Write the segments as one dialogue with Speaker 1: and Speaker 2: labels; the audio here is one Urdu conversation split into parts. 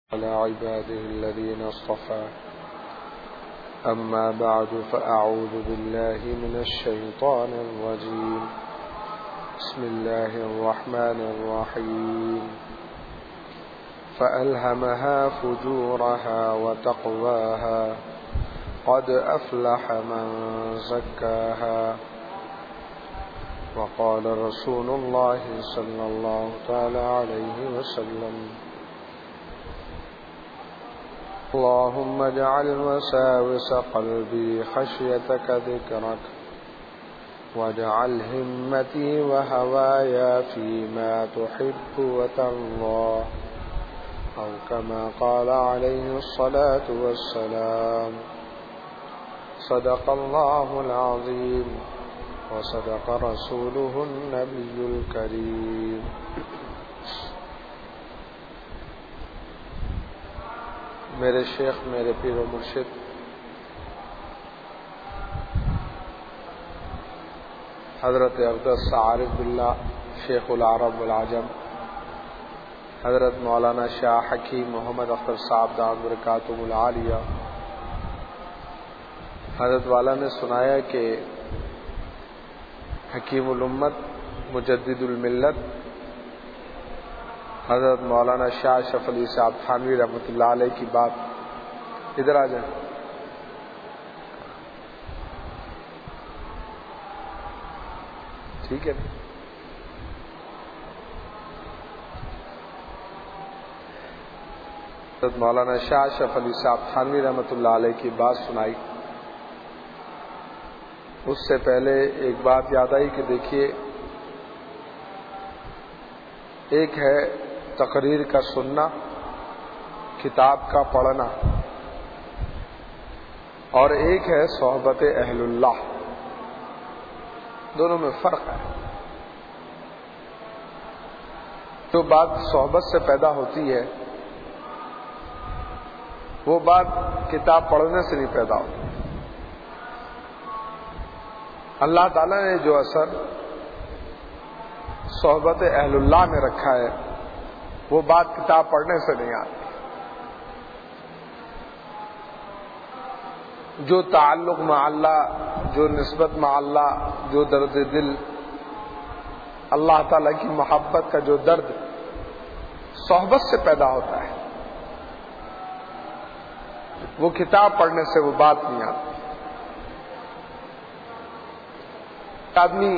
Speaker 1: على عباده الذين اصطفى أما بعد فأعوذ بالله من الشيطان الرجيم بسم الله الرحمن الرحيم فألهمها فجورها وتقواها قد أفلح من زكاها وقال رسول الله صلى الله تعالى عليه وسلم اللهم اجعل وساوس قلبي خشيتك ذكرك واجعل همتي وهوايا فيما تحب وترضى أو كما قال عليه الصلاة والسلام صدق الله العظيم وصدق رسوله النبي الكريم. میرے شیخ میرے پیر و مرشد حضرت اقدس عارف باللہ شیخ العرب والعجم حضرت مولانا شاہ حکیم محمد اختر صاحب دامت برکاتہم العالیہ، حضرت والا نے سنایا کہ حکیم الامت مجدد الملت حضرت مولانا شاہ شف علی صاحب تھانوی رحمۃ اللہ علیہ کی بات، ادھر آ جائیں، ٹھیک ہے. حضرت مولانا شاہ شف علی صاحب تھانوی رحمۃ اللہ علیہ کی بات سنائی. اس سے پہلے ایک بات یاد آئی کہ دیکھیے، ایک ہے تقریر کا سننا، کتاب کا پڑھنا، اور ایک ہے صحبت اہل اللہ. دونوں میں فرق ہے. جو بات صحبت سے پیدا ہوتی ہے وہ بات کتاب پڑھنے سے نہیں پیدا ہوتی. اللہ تعالیٰ نے جو اثر صحبت اہل اللہ میں رکھا ہے وہ بات کتاب پڑھنے سے نہیں آتی. جو تعلق مع اللہ، جو نسبت مع اللہ، جو درد دل، اللہ تعالیٰ کی محبت کا جو درد صحبت سے پیدا ہوتا ہے وہ کتاب پڑھنے سے وہ بات نہیں آتی. آدمی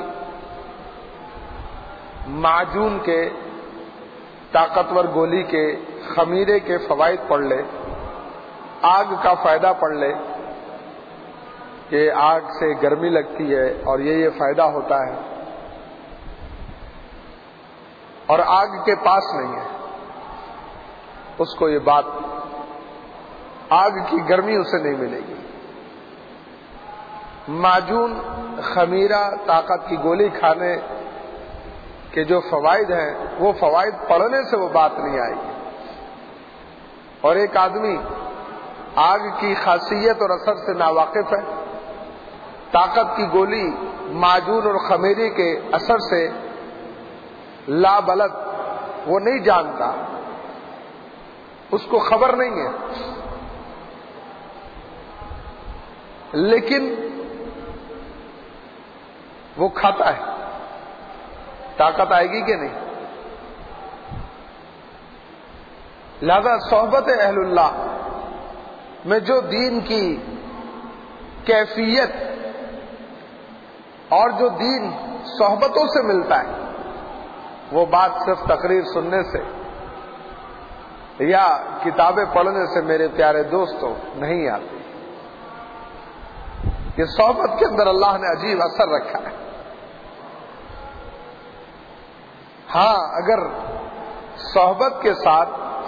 Speaker 1: معجون کے، طاقتور گولی کے، خمیرے کے فوائد پڑھ لے، آگ کا فائدہ پڑھ لے کہ آگ سے گرمی لگتی ہے اور یہ فائدہ ہوتا ہے، اور آگ کے پاس نہیں ہے، اس کو یہ بات، آگ کی گرمی اسے نہیں ملے گی. معجون، خمیرہ، طاقت کی گولی کھانے کہ جو فوائد ہیں وہ فوائد پڑھنے سے وہ بات نہیں آئے گی. اور ایک آدمی آگ کی خاصیت اور اثر سے ناواقف ہے، طاقت کی گولی، معجون اور خمیری کے اثر سے لابلد، وہ نہیں جانتا، اس کو خبر نہیں ہے، لیکن وہ کھاتا ہے. طاقت آئے گی کہ نہیں؟ لہذا صحبت اہل اللہ میں جو دین کی کیفیت اور جو دین صحبتوں سے ملتا ہے وہ بات صرف تقریر سننے سے یا کتابیں پڑھنے سے میرے پیارے دوستوں نہیں آتی. یہ صحبت کے اندر اللہ نے عجیب اثر رکھا ہے. ہاں، اگر صحبت کے ساتھ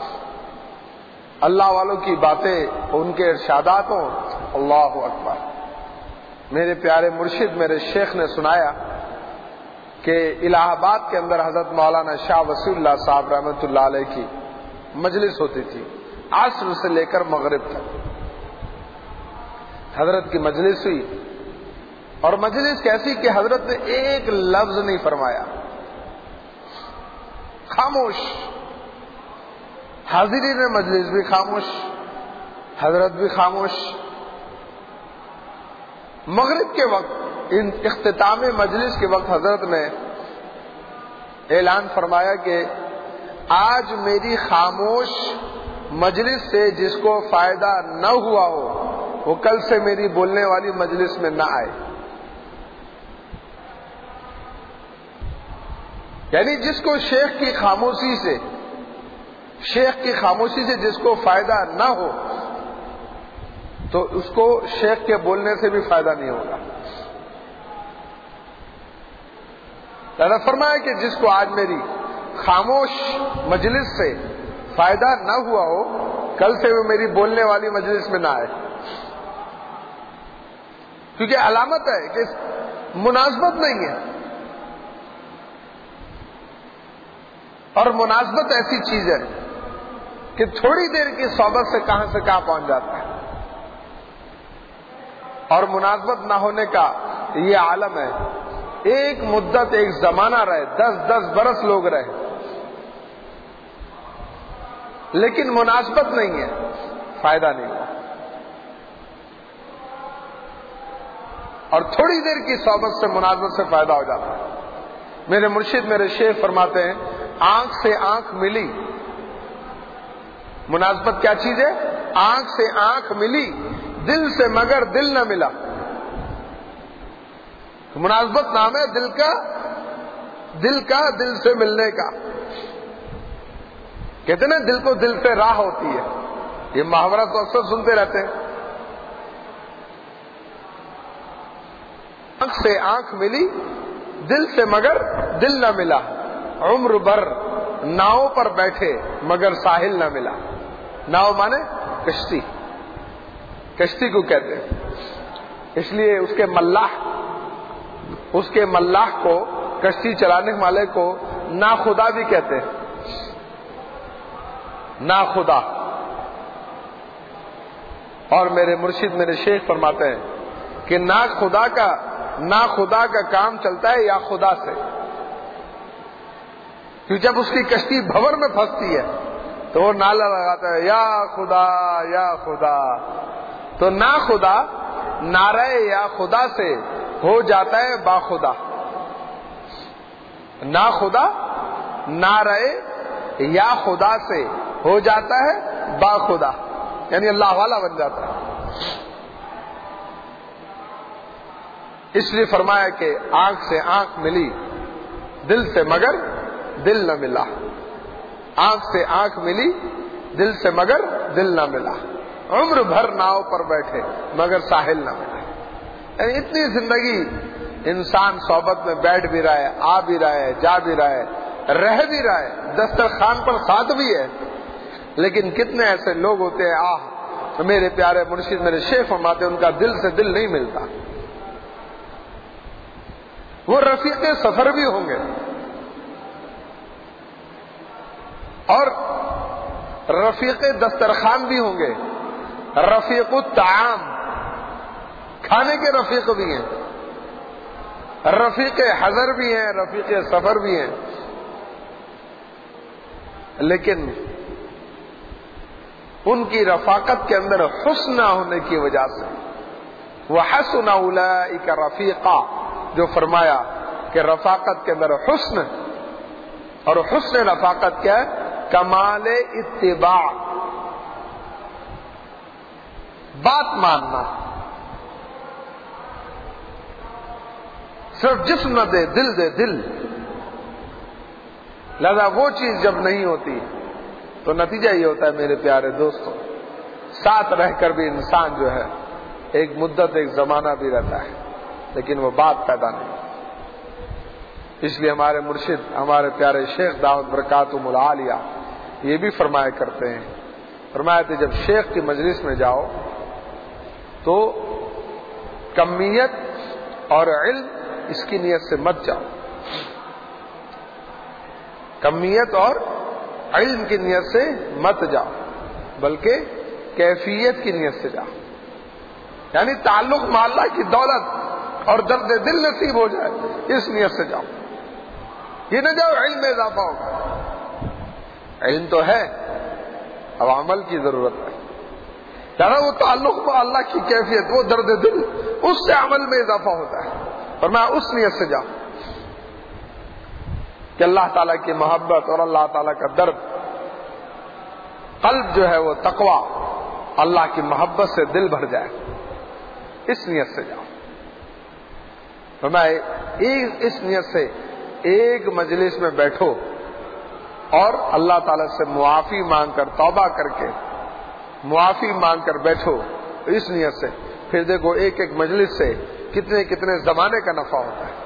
Speaker 1: اللہ والوں کی باتیں، ان کے ارشادات ہوں، اللہ اکبر. میرے پیارے مرشد میرے شیخ نے سنایا کہ الہ آباد کے اندر حضرت مولانا شاہ وسیع اللہ صاحب رحمۃ اللہ علیہ کی مجلس ہوتی تھی، عصر سے لے کر مغرب تک حضرت کی مجلس ہوئی. اور مجلس کیسی کہ حضرت نے ایک لفظ نہیں فرمایا، خاموش. حاضرین مجلس بھی خاموش، حضرت بھی خاموش۔ مغرب کے وقت ان اختتام مجلس کے وقت حضرت نے اعلان فرمایا کہ آج میری خاموش مجلس سے جس کو فائدہ نہ ہوا ہو وہ کل سے میری بولنے والی مجلس میں نہ آئے۔ یعنی جس کو شیخ کی خاموشی سے جس کو فائدہ نہ ہو تو اس کو شیخ کے بولنے سے بھی فائدہ نہیں ہوگا۔ اللہ فرمایا کہ جس کو آج میری خاموش مجلس سے فائدہ نہ ہوا ہو کل سے وہ میری بولنے والی مجلس میں نہ آئے، کیونکہ علامت ہے کہ مناسبت نہیں ہے، اور مناسبت ایسی چیز ہے کہ تھوڑی دیر کی صحبت سے کہاں پہنچ جاتا ہے، اور مناسبت نہ ہونے کا یہ عالم ہے۔ ایک مدت ایک زمانہ رہے، 10 برس لوگ رہے، لیکن مناسبت نہیں ہے، فائدہ نہیں ہوا۔ اور تھوڑی دیر کی صحبت سے مناسبت سے فائدہ ہو جاتا ہے۔ میرے مرشد میرے شیخ فرماتے ہیں آنکھ سے آنکھ ملی، مناسبت کیا چیز ہے؟ آنکھ سے آنکھ ملی، دل سے مگر دل نہ ملا۔ مناسبت نام ہے دل کا دل سے ملنے کا۔ کہتے ہیں دل کو دل سے راہ ہوتی ہے، یہ محاورہ تو اکثر سنتے رہتے ہیں۔ آنکھ سے آنکھ ملی، دل سے مگر دل نہ ملا، عمر بھر ناؤ پر بیٹھے مگر ساحل نہ ملا۔ ناؤ مانے کشتی کو کہتے ہیں، اس لیے اس کے ملاح کو، کشتی چلانے والے کو ناخدا بھی کہتے ہیں، ناخدا۔ اور میرے مرشد میرے شیخ فرماتے ہیں کہ ناخدا کا کام چلتا ہے یا خدا سے، کہ جب اس کی کشتی بھور میں پھنستی ہے تو وہ نعرہ لگاتا ہے یا خدا یا خدا، تو ناخدا نعرہ یا خدا سے ہو جاتا ہے باخدا۔ ناخدا نعرہ یا خدا سے ہو جاتا ہے باخدا، یعنی اللہ والا بن جاتا ہے۔ اس لیے فرمایا کہ آنکھ سے آنکھ ملی، دل سے مگر دل نہ ملا۔ آنکھ سے آنکھ ملی، دل سے مگر دل نہ ملا، عمر بھر ناؤ پر بیٹھے مگر ساحل نہ ملا۔ یعنی اتنی زندگی انسان صحبت میں بیٹھ بھی رہا ہے، آ بھی رہا ہے، جا بھی رہا ہے، رہ بھی رہا ہے، دسترخوان پر ساتھ بھی ہے، لیکن کتنے ایسے لوگ ہوتے ہیں میرے پیارے مرشد میرے شیخ فرماتے ان کا دل سے دل نہیں ملتا۔ وہ رفیق سفر بھی ہوں گے اور رفیق دسترخوان بھی ہوں گے، رفیق الطعام کھانے کے رفیق بھی ہیں، رفیق حضر بھی ہیں، رفیق سفر بھی ہیں، لیکن ان کی رفاقت کے اندر حسن نہ ہونے کی وجہ سے وَحَسُنَ أُولَئِكَ رَفِيقًا، جو فرمایا کہ رفاقت کے اندر حسن، اور حسن رفاقت کیا ہے؟ کمال اتباع، بات ماننا، صرف جسم نہ دے دل دے دل۔ لہذا وہ چیز جب نہیں ہوتی تو نتیجہ یہ ہوتا ہے میرے پیارے دوستوں، ساتھ رہ کر بھی انسان جو ہے ایک مدت ایک زمانہ بھی رہتا ہے لیکن وہ بات پیدا نہیں۔ اس لیے ہمارے مرشد ہمارے پیارے شیخ دعوت برکاتہم العالیہ یہ بھی فرمایا کرتے ہیں، فرمایا تھے جب شیخ کی مجلس میں جاؤ تو کمیت اور علم اس کی نیت سے مت جاؤ، کمیت اور علم کی نیت سے مت جاؤ، بلکہ کیفیت کی نیت سے جاؤ، یعنی تعلق مع اللہ کی دولت اور درد دل نصیب ہو جائے اس نیت سے جاؤ۔ یہ نہ جاؤ علم میں اضافہ ہوگا، علم تو ہے اب عمل کی ضرورت ہے. یعنی وہ تعلق با اللہ کی کیفیت، وہ درد دل، اس سے عمل میں اضافہ ہوتا ہے. اور میں اس نیت سے جاؤں کہ اللہ تعالیٰ کی محبت اور اللہ تعالیٰ کا درد، قلب جو ہے وہ تقویٰ، اللہ کی محبت سے دل بھر جائے، اس نیت سے جاؤں. فرمائے اس نیت سے ایک مجلس میں بیٹھو اور اللہ تعالیٰ سے معافی مانگ کر، توبہ کر کے معافی مانگ کر بیٹھو اس نیت سے. پھر دیکھو ایک ایک مجلس سے کتنے کتنے زمانے کا نفع ہوتا ہے.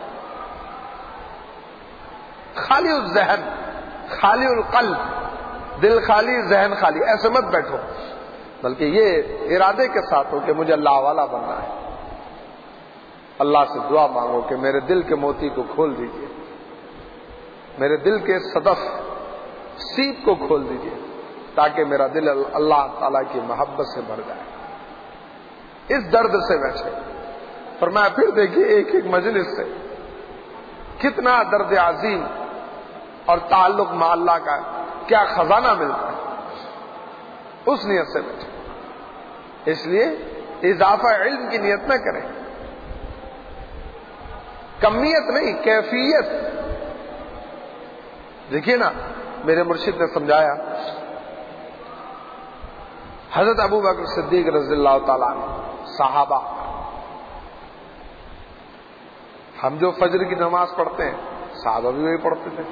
Speaker 1: خالی الذہن، خالی القلب، دل خالی ذہن خالی، ایسے مت بیٹھو، بلکہ یہ ارادے کے ساتھ ہو کہ مجھے اللہ والا بننا ہے. اللہ سے دعا مانگو کہ میرے دل کے موتی کو کھول دیجئے، میرے دل کے صدف سیپ کو کھول دیجئے، تاکہ میرا دل اللہ تعالیٰ کی محبت سے بھر جائے. اس درد سے بیٹھے. فرمایا پھر دیکھیے ایک ایک مجلس سے کتنا درد عظیم اور تعلق مع اللہ کا کیا خزانہ ملتا ہے. اس نیت سے بیٹھے. اس لیے اضافہ علم کی نیت نہ کریں، کمیت نہیں، کیفیت. دیکھیے نا، میرے مرشد نے سمجھایا، حضرت ابو بکر صدیق رضی اللہ تعالیٰ عنہ، صحابہ، ہم جو فجر کی نماز پڑھتے ہیں صحابہ بھی وہی پڑھتے تھے،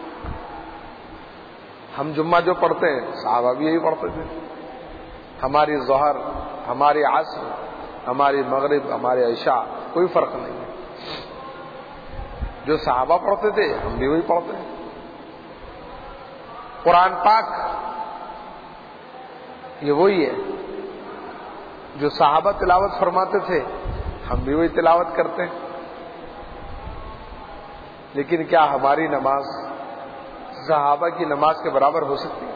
Speaker 1: ہم جمعہ جو پڑھتے ہیں صحابہ بھی یہی پڑھتے تھے، ہماری ظہر، ہماری عصر، ہماری مغرب، ہماری عشاء، کوئی فرق نہیں ہے. جو صحابہ پڑھتے تھے ہم بھی وہی پڑھتے ہیں. قرآن پاک یہ وہی ہے جو صحابہ تلاوت فرماتے تھے، ہم بھی وہی تلاوت کرتے ہیں. لیکن کیا ہماری نماز صحابہ کی نماز کے برابر ہو سکتی ہے؟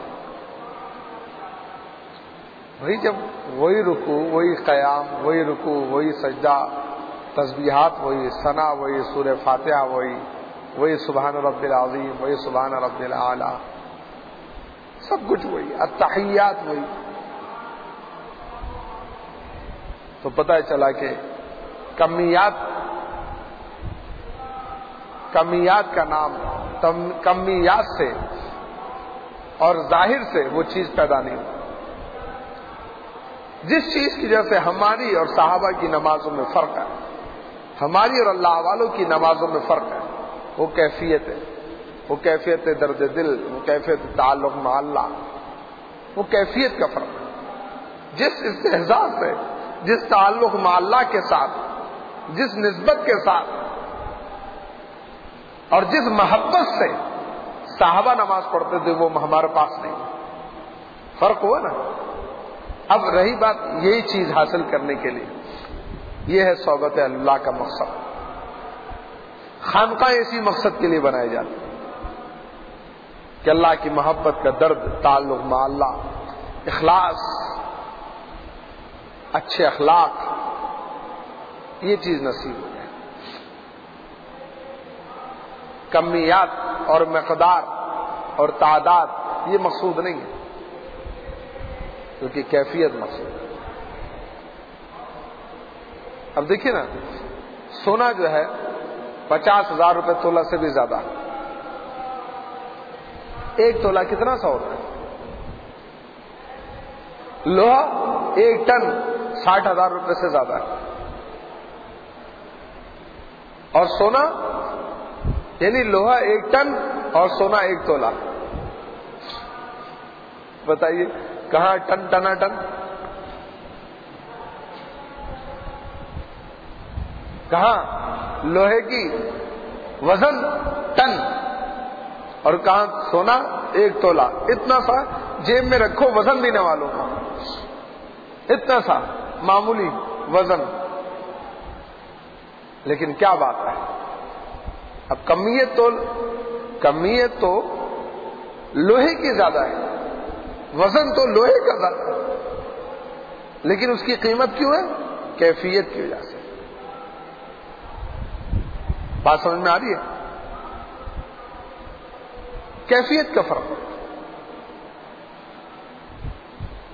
Speaker 1: وہی جب وہی رکوع، وہی قیام، وہی رکوع، وہی سجدہ، تسبیحات وہی، ثنا وہی، سورہ فاتحہ وہی سبحان رب العظیم، وہی سبحان رب الاعلی، سب کچھ وہی، التحیات وہی. تو پتہ چلا کہ کمیات کا نام کمیات سے اور ظاہر سے وہ چیز پیدا نہیں ہوتی. جس چیز کی وجہ سے ہماری اور صحابہ کی نمازوں میں فرق ہے، ہماری اور اللہ والوں کی نمازوں میں فرق ہے، وہ کیفیت ہے. وہ کیفیت درد دل، وہ کیفیت تعلق مع اللہ، وہ کیفیت کا فرق ہے. جس استحضاء سے، جس تعلق مع اللہ کے ساتھ، جس نسبت کے ساتھ اور جس محبت سے صحابہ نماز پڑھتے تھے وہ ہمارے پاس نہیں. فرق ہوا نا. اب رہی بات یہی چیز حاصل کرنے کے لیے، یہ ہے صحبت اللہ کا مقصد. خانقاہ اسی مقصد کے لیے بنائی جاتی ہے کہ اللہ کی محبت کا درد، تعلق مع اللہ، اخلاص، اچھے اخلاق، یہ چیز نصیب ہو جائے. کمیات اور مقدار اور تعداد یہ مقصود نہیں ہے، کیونکہ کیفیت مقصود ہے. اب دیکھیے نا، سونا جو ہے 50,000 روپے تولہ سے بھی زیادہ. ایک تولہ کتنا سا ہوتا ہے؟ لوہا 1 ٹن 60,000 روپے سے زیادہ ہے. اور سونا یعنی لوہا 1 ٹن اور سونا 1 تولہ. بتائیے کہاں ٹن ٹنا ٹن؟ کہاں لوہے کی وزن ٹن اور کہاں سونا 1 تولہ. اتنا سا جیب میں رکھو وزن دینے والوں کا، اتنا سا معمولی وزن. لیکن کیا بات ہے، اب کمیت تو لوہے کی زیادہ ہے، وزن تو لوہے کا زیادہ ہے، لیکن اس کی قیمت کیوں ہے؟ کیفیت کی وجہ سے. بات سمجھ میں آ رہی ہے؟ کیفیت کا فرق.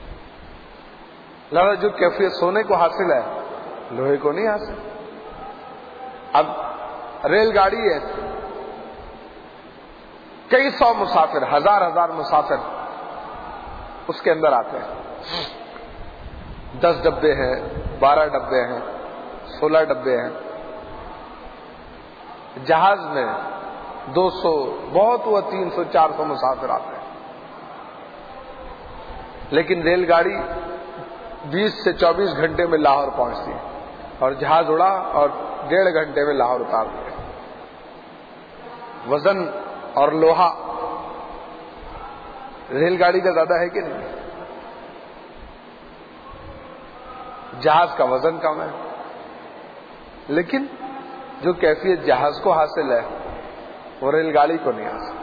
Speaker 1: لہذا جو کیفیت سونے کو حاصل ہے لوہے کو نہیں حاصل. اب ریل گاڑی ہے، کئی سو مسافر، ہزار مسافر اس کے اندر آتے ہیں. 10 ڈبے ہیں، 12 ڈبے ہیں، 16 ڈبے ہیں. جہاز میں 200 بہت ہوا 300 400 مسافر آتے ہیں. لیکن ریل گاڑی 20 سے 24 گھنٹے میں لاہور پہنچتی ہے، اور جہاز اڑا اور 1.5 گھنٹے میں لاہور اتار دیا. وزن اور لوہا ریل گاڑی کا زیادہ ہے کہ نہیں؟ جہاز کا وزن کم ہے، لیکن جو کیفیت جہاز کو حاصل ہے وہ ریل گاڑی کو نہیں حاصل.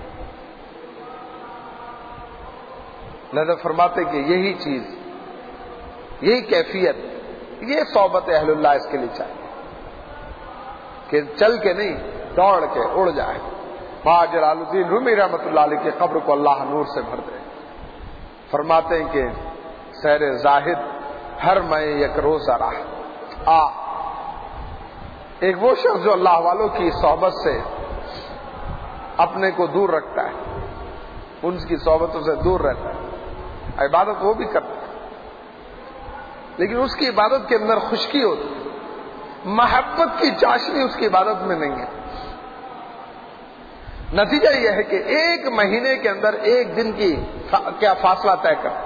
Speaker 1: لہذا فرماتے کہ یہی چیز، یہی کیفیت، یہ صحبت اہل اللہ اس کے لیے چاہیے کہ چل کے نہیں، دوڑ کے اڑ جائے. مہا جلال الدین رومی رحمۃ اللہ علیہ کی قبر کو اللہ نور سے بھر دے. فرماتے ہیں کہ سیر زاہد ہر میں یک روز راہ آ. ایک وہ شخص جو اللہ والوں کی صحبت سے اپنے کو دور رکھتا ہے، ان کی صحبتوں سے دور رہتا ہے، عبادت وہ بھی کرتا ہے لیکن اس کی عبادت کے اندر خشکی ہوتی ہے، محبت کی چاشنی اس کی عبادت میں نہیں ہے. نتیجہ یہ ہے کہ 1 مہینے کے اندر 1 دن کی کیا فاصلہ طے کر،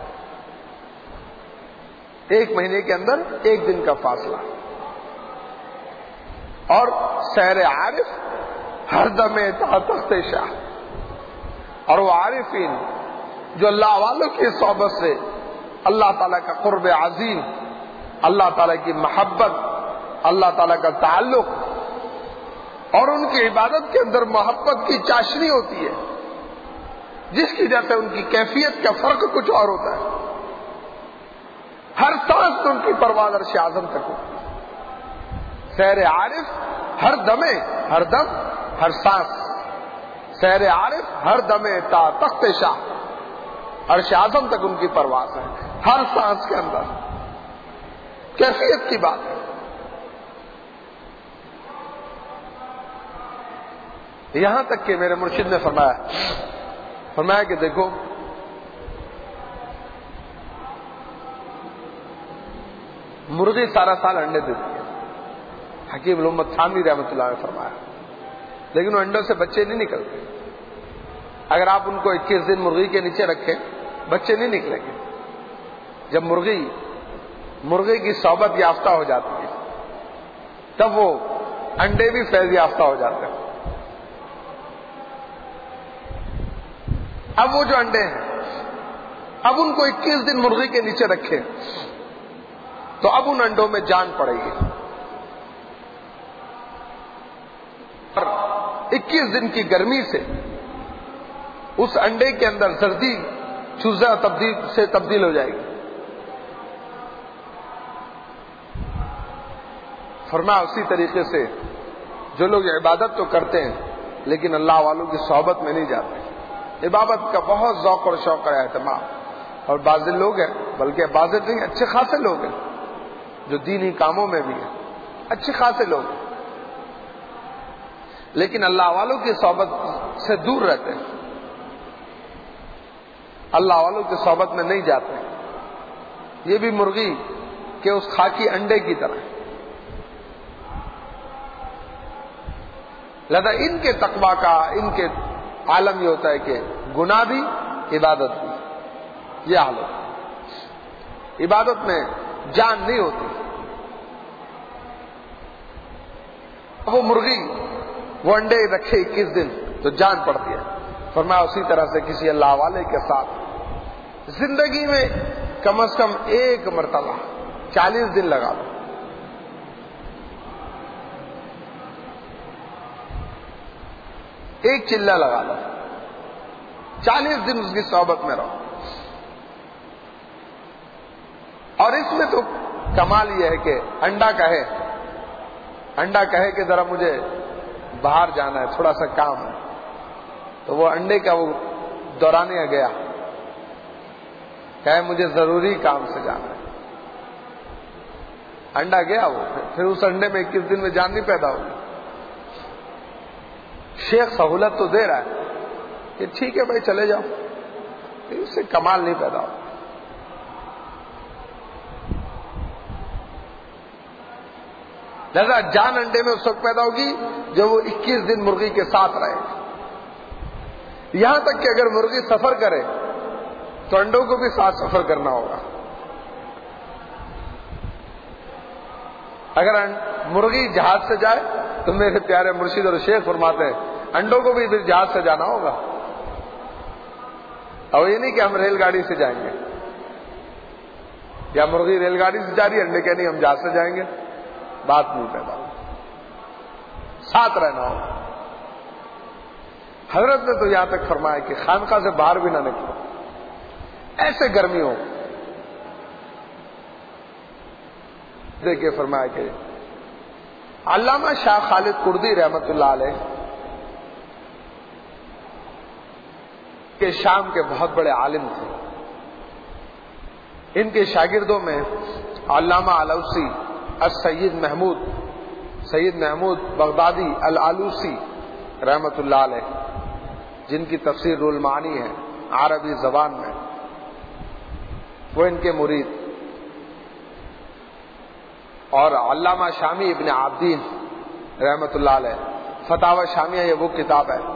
Speaker 1: 1 مہینے کے اندر 1 دن کا فاصلہ. اور سیر عارف ہر دم تخت شاہ. اور وہ عارفین جو اللہ والوں کی صحبت سے اللہ تعالیٰ کا قرب عظیم، اللہ تعالیٰ کی محبت، اللہ تعالیٰ کا تعلق اور ان کی عبادت کے اندر محبت کی چاشنی ہوتی ہے، جس کی وجہ سے ان کی کیفیت کا فرق کچھ اور ہوتا ہے. ہر سانس ان کی پرواز عرش اعظم تک ہوتی ہے. سیر عارف ہر دمے، ہر دم، ہر سانس. سیر عارف ہر دمے تا تخت شاہ، عرش اعظم تک ان کی پرواز ہے، ہر سانس کے اندر. کیفیت کی بات ہے. یہاں تک کہ میرے مرشد نے فرمایا کہ دیکھو مرغی سارا سال انڈے دیتی ہے. حکیم الامت تھانوی رحمۃ اللہ نے فرمایا، لیکن وہ انڈوں سے بچے نہیں نکلتے. اگر آپ ان کو 21 دن مرغی کے نیچے رکھیں بچے نہیں نکلیں گے. جب مرغی کی صحبت یافتہ ہو جاتی ہے تب وہ انڈے بھی فیض یافتہ ہو جاتے ہیں. اب وہ جو انڈے ہیں، اب ان کو 21 دن مرغی کے نیچے رکھیں تو اب ان انڈوں میں جان پڑے گی. 21 دن کی گرمی سے اس انڈے کے اندر سردی چوزہ تبدیل ہو جائے گی. فرمایا اسی طریقے سے جو لوگ عبادت تو کرتے ہیں لیکن اللہ والوں کی صحبت میں نہیں جاتے، عبادت کا بہت ذوق اور شوق ہے، اہتمام. اور بعض لوگ ہیں، بلکہ بعض نہیں، اچھے خاصے لوگ ہیں جو دینی کاموں میں بھی ہیں، اچھے خاصے لوگ ہیں، لیکن اللہ والوں کی صحبت سے دور رہتے ہیں، اللہ والوں کی صحبت میں نہیں جاتے. یہ بھی مرغی کے اس خاکی انڈے کی طرح. لہذا ان کے تقویٰ کا، ان کے عالم یہ ہوتا ہے کہ گناہ بھی عبادت بھی، یہ حال ہوتا ہے. عبادت میں جان نہیں ہوتی. وہ مرغی وہ انڈے رکھے 21 دن تو جان پڑتی ہے. فرمایا اسی طرح سے کسی اللہ والے کے ساتھ زندگی میں کم از کم 1 مرتبہ 40 دن لگا لو. ایک چلہ لگا لو، 40 دن اس کی صحبت میں رہو. اور اس میں تو کمال یہ ہے کہ انڈا کہے کہ ذرا مجھے باہر جانا ہے، تھوڑا سا کام ہے، تو وہ انڈے کا وہ دورانیہ گیا، کہے مجھے ضروری کام سے جانا ہے، انڈا گیا وہ، پھر اس انڈے میں 21 دن میں جان نہیں پیدا ہوگی۔ شیخ سہولت تو دے رہا ہے کہ ٹھیک ہے بھائی چلے جاؤ، اس سے کمال نہیں پیدا ہو۔ لہذا جان انڈے میں اس وقت پیدا ہوگی جب وہ 21 دن مرغی کے ساتھ رہے۔ یہاں تک کہ اگر مرغی سفر کرے تو انڈوں کو بھی ساتھ سفر کرنا ہوگا۔ اگر مرغی جہاز سے جائے تو میرے پیارے مرشد اور شیخ فرماتے ہیں انڈوں کو بھی پھر جہاز سے جانا ہوگا، اور یہ نہیں کہ ہم ریل گاڑی سے جائیں گے، یا مرغی ریل گاڑی سے جا رہی ہے، انڈے کہ نہیں ہم جہاز سے جائیں گے، بات نہیں پیدا ہوگی، ساتھ رہنا ہوگا۔ حضرت نے تو یہاں تک فرمایا کہ خانقاہ سے باہر بھی نہ نکلو، ایسے گرمی ہو۔ دیکھیے فرمایا کہ علامہ شاہ خالد کردی رحمت اللہ علیہ کہ شام کے بہت بڑے عالم تھے، ان کے شاگردوں میں علامہ علوسی السید محمود بغدادی العلوسی رحمت اللہ علیہ، جن کی تفسیر رول المعانی ہے عربی زبان میں، وہ ان کے مرید، اور علامہ شامی ابن عابدین رحمت اللہ علیہ فتاوی شامیہ، یہ وہ کتاب ہے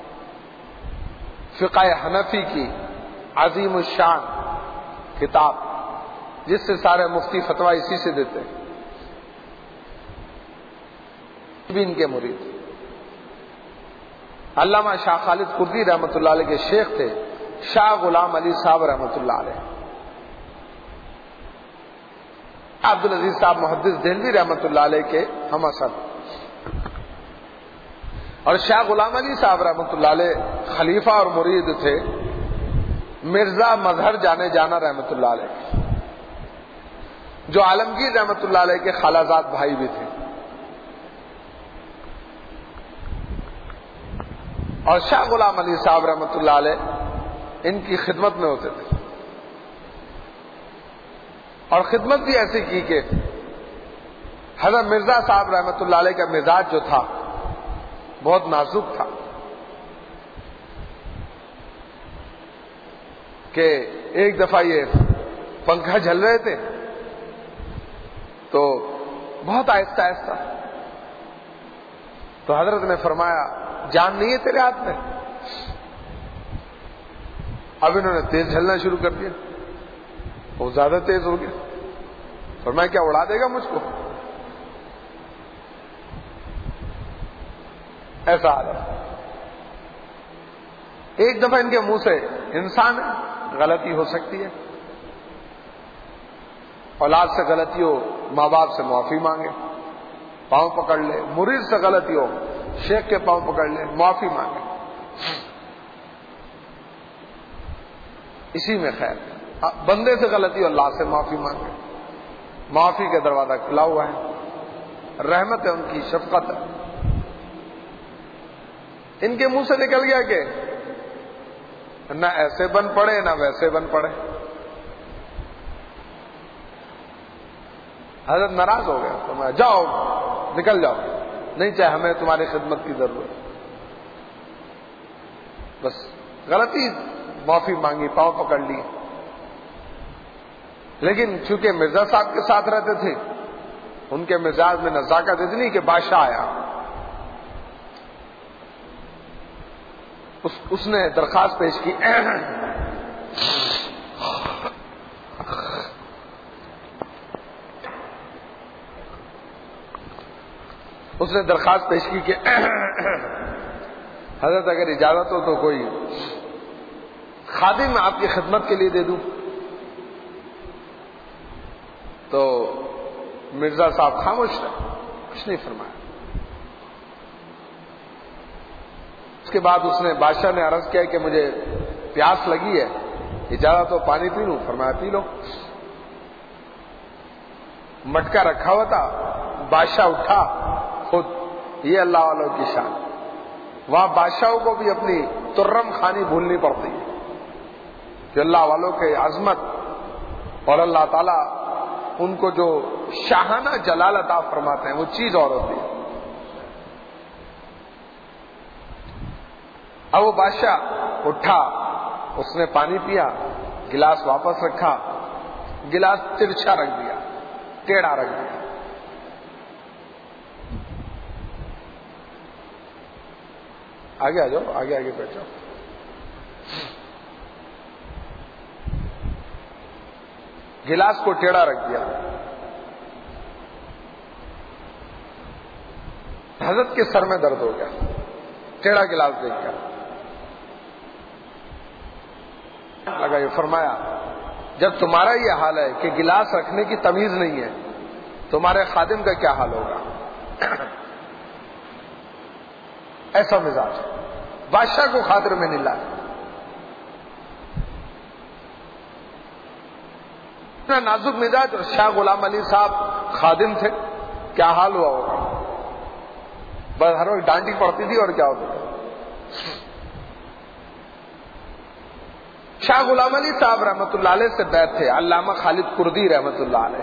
Speaker 1: فقہ حنفی کی عظیم الشان کتاب، جس سے سارے مفتی فتویٰ اسی سے دیتے ہیں، بھی ان کے مرید۔ علامہ شاہ خالد کردی رحمت اللہ علیہ کے شیخ تھے شاہ غلام علی صاحب رحمت اللہ علیہ، عبدالعزیز صاحب محدث دہلوی رحمت اللہ علیہ کے ہم اثر، اور شاہ غلام علی صاحب رحمت اللہ علیہ خلیفہ اور مرید تھے مرزا مظہر جانے جانا رحمت اللہ علیہ، جو عالمگیر رحمت اللہ علیہ کے خالازاد بھائی بھی تھے، اور شاہ غلام علی صاحب رحمت اللہ علیہ ان کی خدمت میں ہوتے تھے، اور خدمت بھی ایسی کی کہ حضرت مرزا صاحب رحمت اللہ علیہ کا مزاج جو تھا بہت نازک تھا، کہ ایک دفعہ یہ پنکھا جل رہے تھے تو بہت آہستہ آہستہ، تو حضرت نے فرمایا جان نہیں ہے تیرے ہاتھ میں؟ اب انہوں نے تیز جھلنا شروع کر دیا، وہ زیادہ تیز ہو گیا، فرمایا کیا اڑا دے گا مجھ کو؟ ایسا حال ہے۔ ایک دفعہ ان کے منہ سے انسان ہے، غلطی ہو سکتی ہے، اولاد سے غلطی ہو ماں باپ سے معافی مانگے، پاؤں پکڑ لے، مرید سے غلطی ہو شیخ کے پاؤں پکڑ لے، معافی مانگے، اسی میں خیر۔ بندے سے غلطی ہو اللہ سے معافی مانگے، معافی کا دروازہ کھلا ہوا ہے، رحمت ہے ان کی، شفقت ہے۔ ان کے منہ سے نکل گیا کہ نہ ایسے بن پڑے نہ ویسے بن پڑے، حضرت ناراض ہو گیا، فرمایا جاؤ نکل جاؤ، نہیں چاہے ہمیں تمہاری خدمت کی ضرورت، بس غلطی معافی مانگی، پاؤں پکڑ لی۔ لیکن چونکہ مرزا صاحب کے ساتھ رہتے تھے، ان کے مزاج میں نزاکت اتنی کہ بادشاہ آیا، اس نے درخواست پیش کی اس نے درخواست پیش کی کہ حضرت اگر اجازت ہو تو کوئی خادم میں آپ کی خدمت کے لیے دے دوں۔ تو مرزا صاحب خاموش رہے، کچھ نہیں فرمایا۔ اس کے بعد اس نے بادشاہ نے عرض کیا کہ مجھے پیاس لگی ہے، اجازت ہو پانی پی لوں؟ فرمایا پی لو۔ مٹکا رکھا ہوا تھا، بادشاہ اٹھا خود، یہ اللہ والوں کی شان۔ وہاں بادشاہوں کو بھی اپنی ترم خانی بھولنی پڑتی ہے کہ اللہ والوں کے عظمت اور اللہ تعالیٰ ان کو جو شاہانہ جلال عطا فرماتے ہیں، وہ چیز اور ہوتی ہے۔ اب وہ بادشاہ اٹھا، اس نے پانی پیا، گلاس واپس رکھا، گلاس ترچھا رکھ دیا، ٹیڑھا رکھ دیا۔ آگے آ جاؤ، آگے آگے بیٹھ جاؤ۔ گلاس کو ٹیڑھا رکھ دیا۔ حضرت کے سر میں درد ہو گیا، ٹیڑھا گلاس دیکھ کر لگا، یہ فرمایا جب تمہارا یہ حال ہے کہ گلاس رکھنے کی تمیز نہیں ہے، تمہارے خادم کا کیا حال ہوگا؟ ایسا مزاج بادشاہ کو خاطر میں نہیں لایا۔ اتنا نازک مزاج، اور شاہ غلام علی صاحب خادم تھے، کیا حال ہوا ہوگا؟ بس ہر وقت ڈانٹی پڑتی تھی اور کیا ہوتا تھا۔ شاہ غلام علی صاحب رحمت اللہ علیہ سے بیعت تھے علامہ خالد کردی رحمت اللہ علیہ۔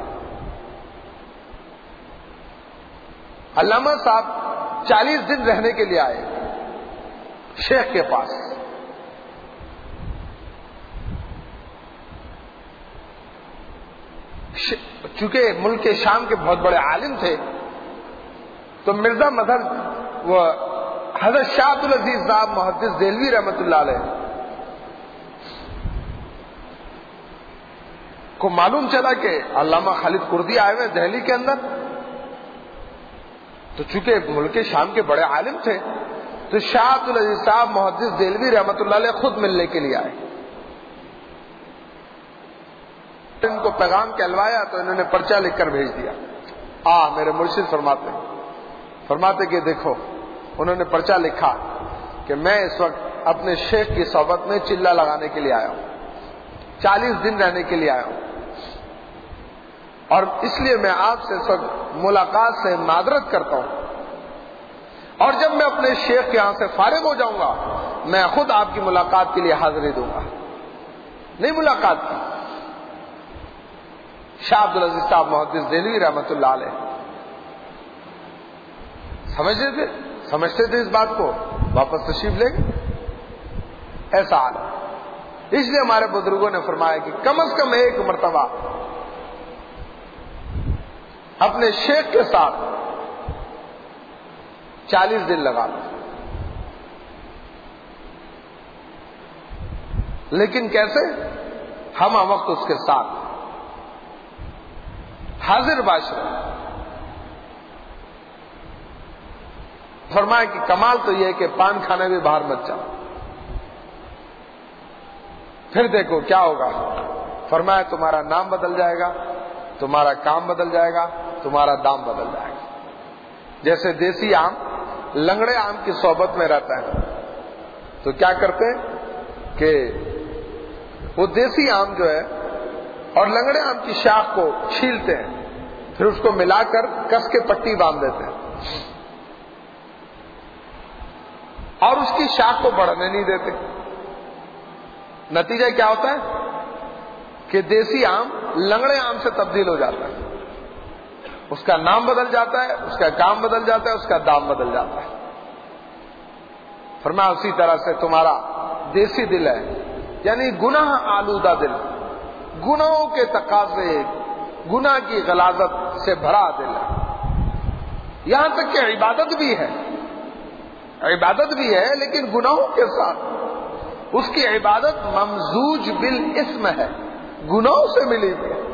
Speaker 1: علامہ صاحب 40 دن رہنے کے لیے آئے شیخ کے پاس۔ چونکہ ملک شام کے بہت بڑے عالم تھے، تو مرزا مظہر وہ حضرت شاہ عبد العزیز صاحب محدث دہلوی رحمت اللہ علیہ کو معلوم چلا کہ علامہ خالد کردی آئے ہوئے دہلی کے اندر، تو چونکہ ملک شام کے بڑے عالم تھے، تو شاہ عبد العزیز صاحب محدث دہلوی رحمت اللہ علیہ خود ملنے کے لیے آئے۔ ان کو پیغام کہلوایا تو انہوں نے پرچہ لکھ کر بھیج دیا۔ میرے مرشد فرماتے کہ دیکھو، انہوں نے پرچہ لکھا کہ میں اس وقت اپنے شیخ کی صحبت میں چلہ لگانے کے لیے آیا ہوں، 40 دن رہنے کے لیے آیا ہوں، اور اس لیے میں آپ سے اس وقت ملاقات سے معذرت کرتا ہوں، اور جب میں اپنے شیخ کے یہاں سے فارغ ہو جاؤں گا میں خود آپ کی ملاقات کے لیے حاضری دوں گا۔ نہیں ملاقات کی۔ شاہ عبد العزیز صاحب محدث دہلوی رحمت اللہ علیہ سمجھتے تھے اس بات کو، واپس تشریف لے گئے۔ ایسا حال ہے۔ اس لیے ہمارے بزرگوں نے فرمایا کہ کم از کم ایک مرتبہ اپنے شیخ کے ساتھ 40 دن لگا لو۔ لیکن کیسے؟ ہم وقت اس کے ساتھ حاضر باشر۔ فرمایا کہ کمال تو یہ ہے کہ پان کھانے بھی باہر مت جاؤ، پھر دیکھو کیا ہوگا۔ فرمایا تمہارا نام بدل جائے گا، تمہارا کام بدل جائے گا، تمہارا دام بدل جائے گا۔ جیسے دیسی آم لنگڑے آم کی صحبت میں رہتا ہے تو کیا کرتے ہیں کہ وہ دیسی آم جو ہے اور لنگڑے آم کی شاخ کو چھیلتے ہیں، پھر اس کو ملا کر کس کے پٹی باندھ دیتے ہیں اور اس کی شاخ کو بڑھنے نہیں دیتے۔ نتیجہ کیا ہوتا ہے کہ دیسی آم لنگڑے آم سے تبدیل ہو جاتا ہے، اس کا نام بدل جاتا ہے، اس کا کام بدل جاتا ہے، اس کا دام بدل جاتا ہے۔ فرمایا اسی طرح سے تمہارا دیسی دل ہے، یعنی گناہ آلودہ دل، گناہوں کے تقاضے، گناہ کی غلاظت سے بھرا دل ہے۔ یہاں تک کہ عبادت بھی ہے لیکن گناہوں کے ساتھ اس کی عبادت ممزوج بالاسم ہے، گناہوں سے ملی ہوئی ہے۔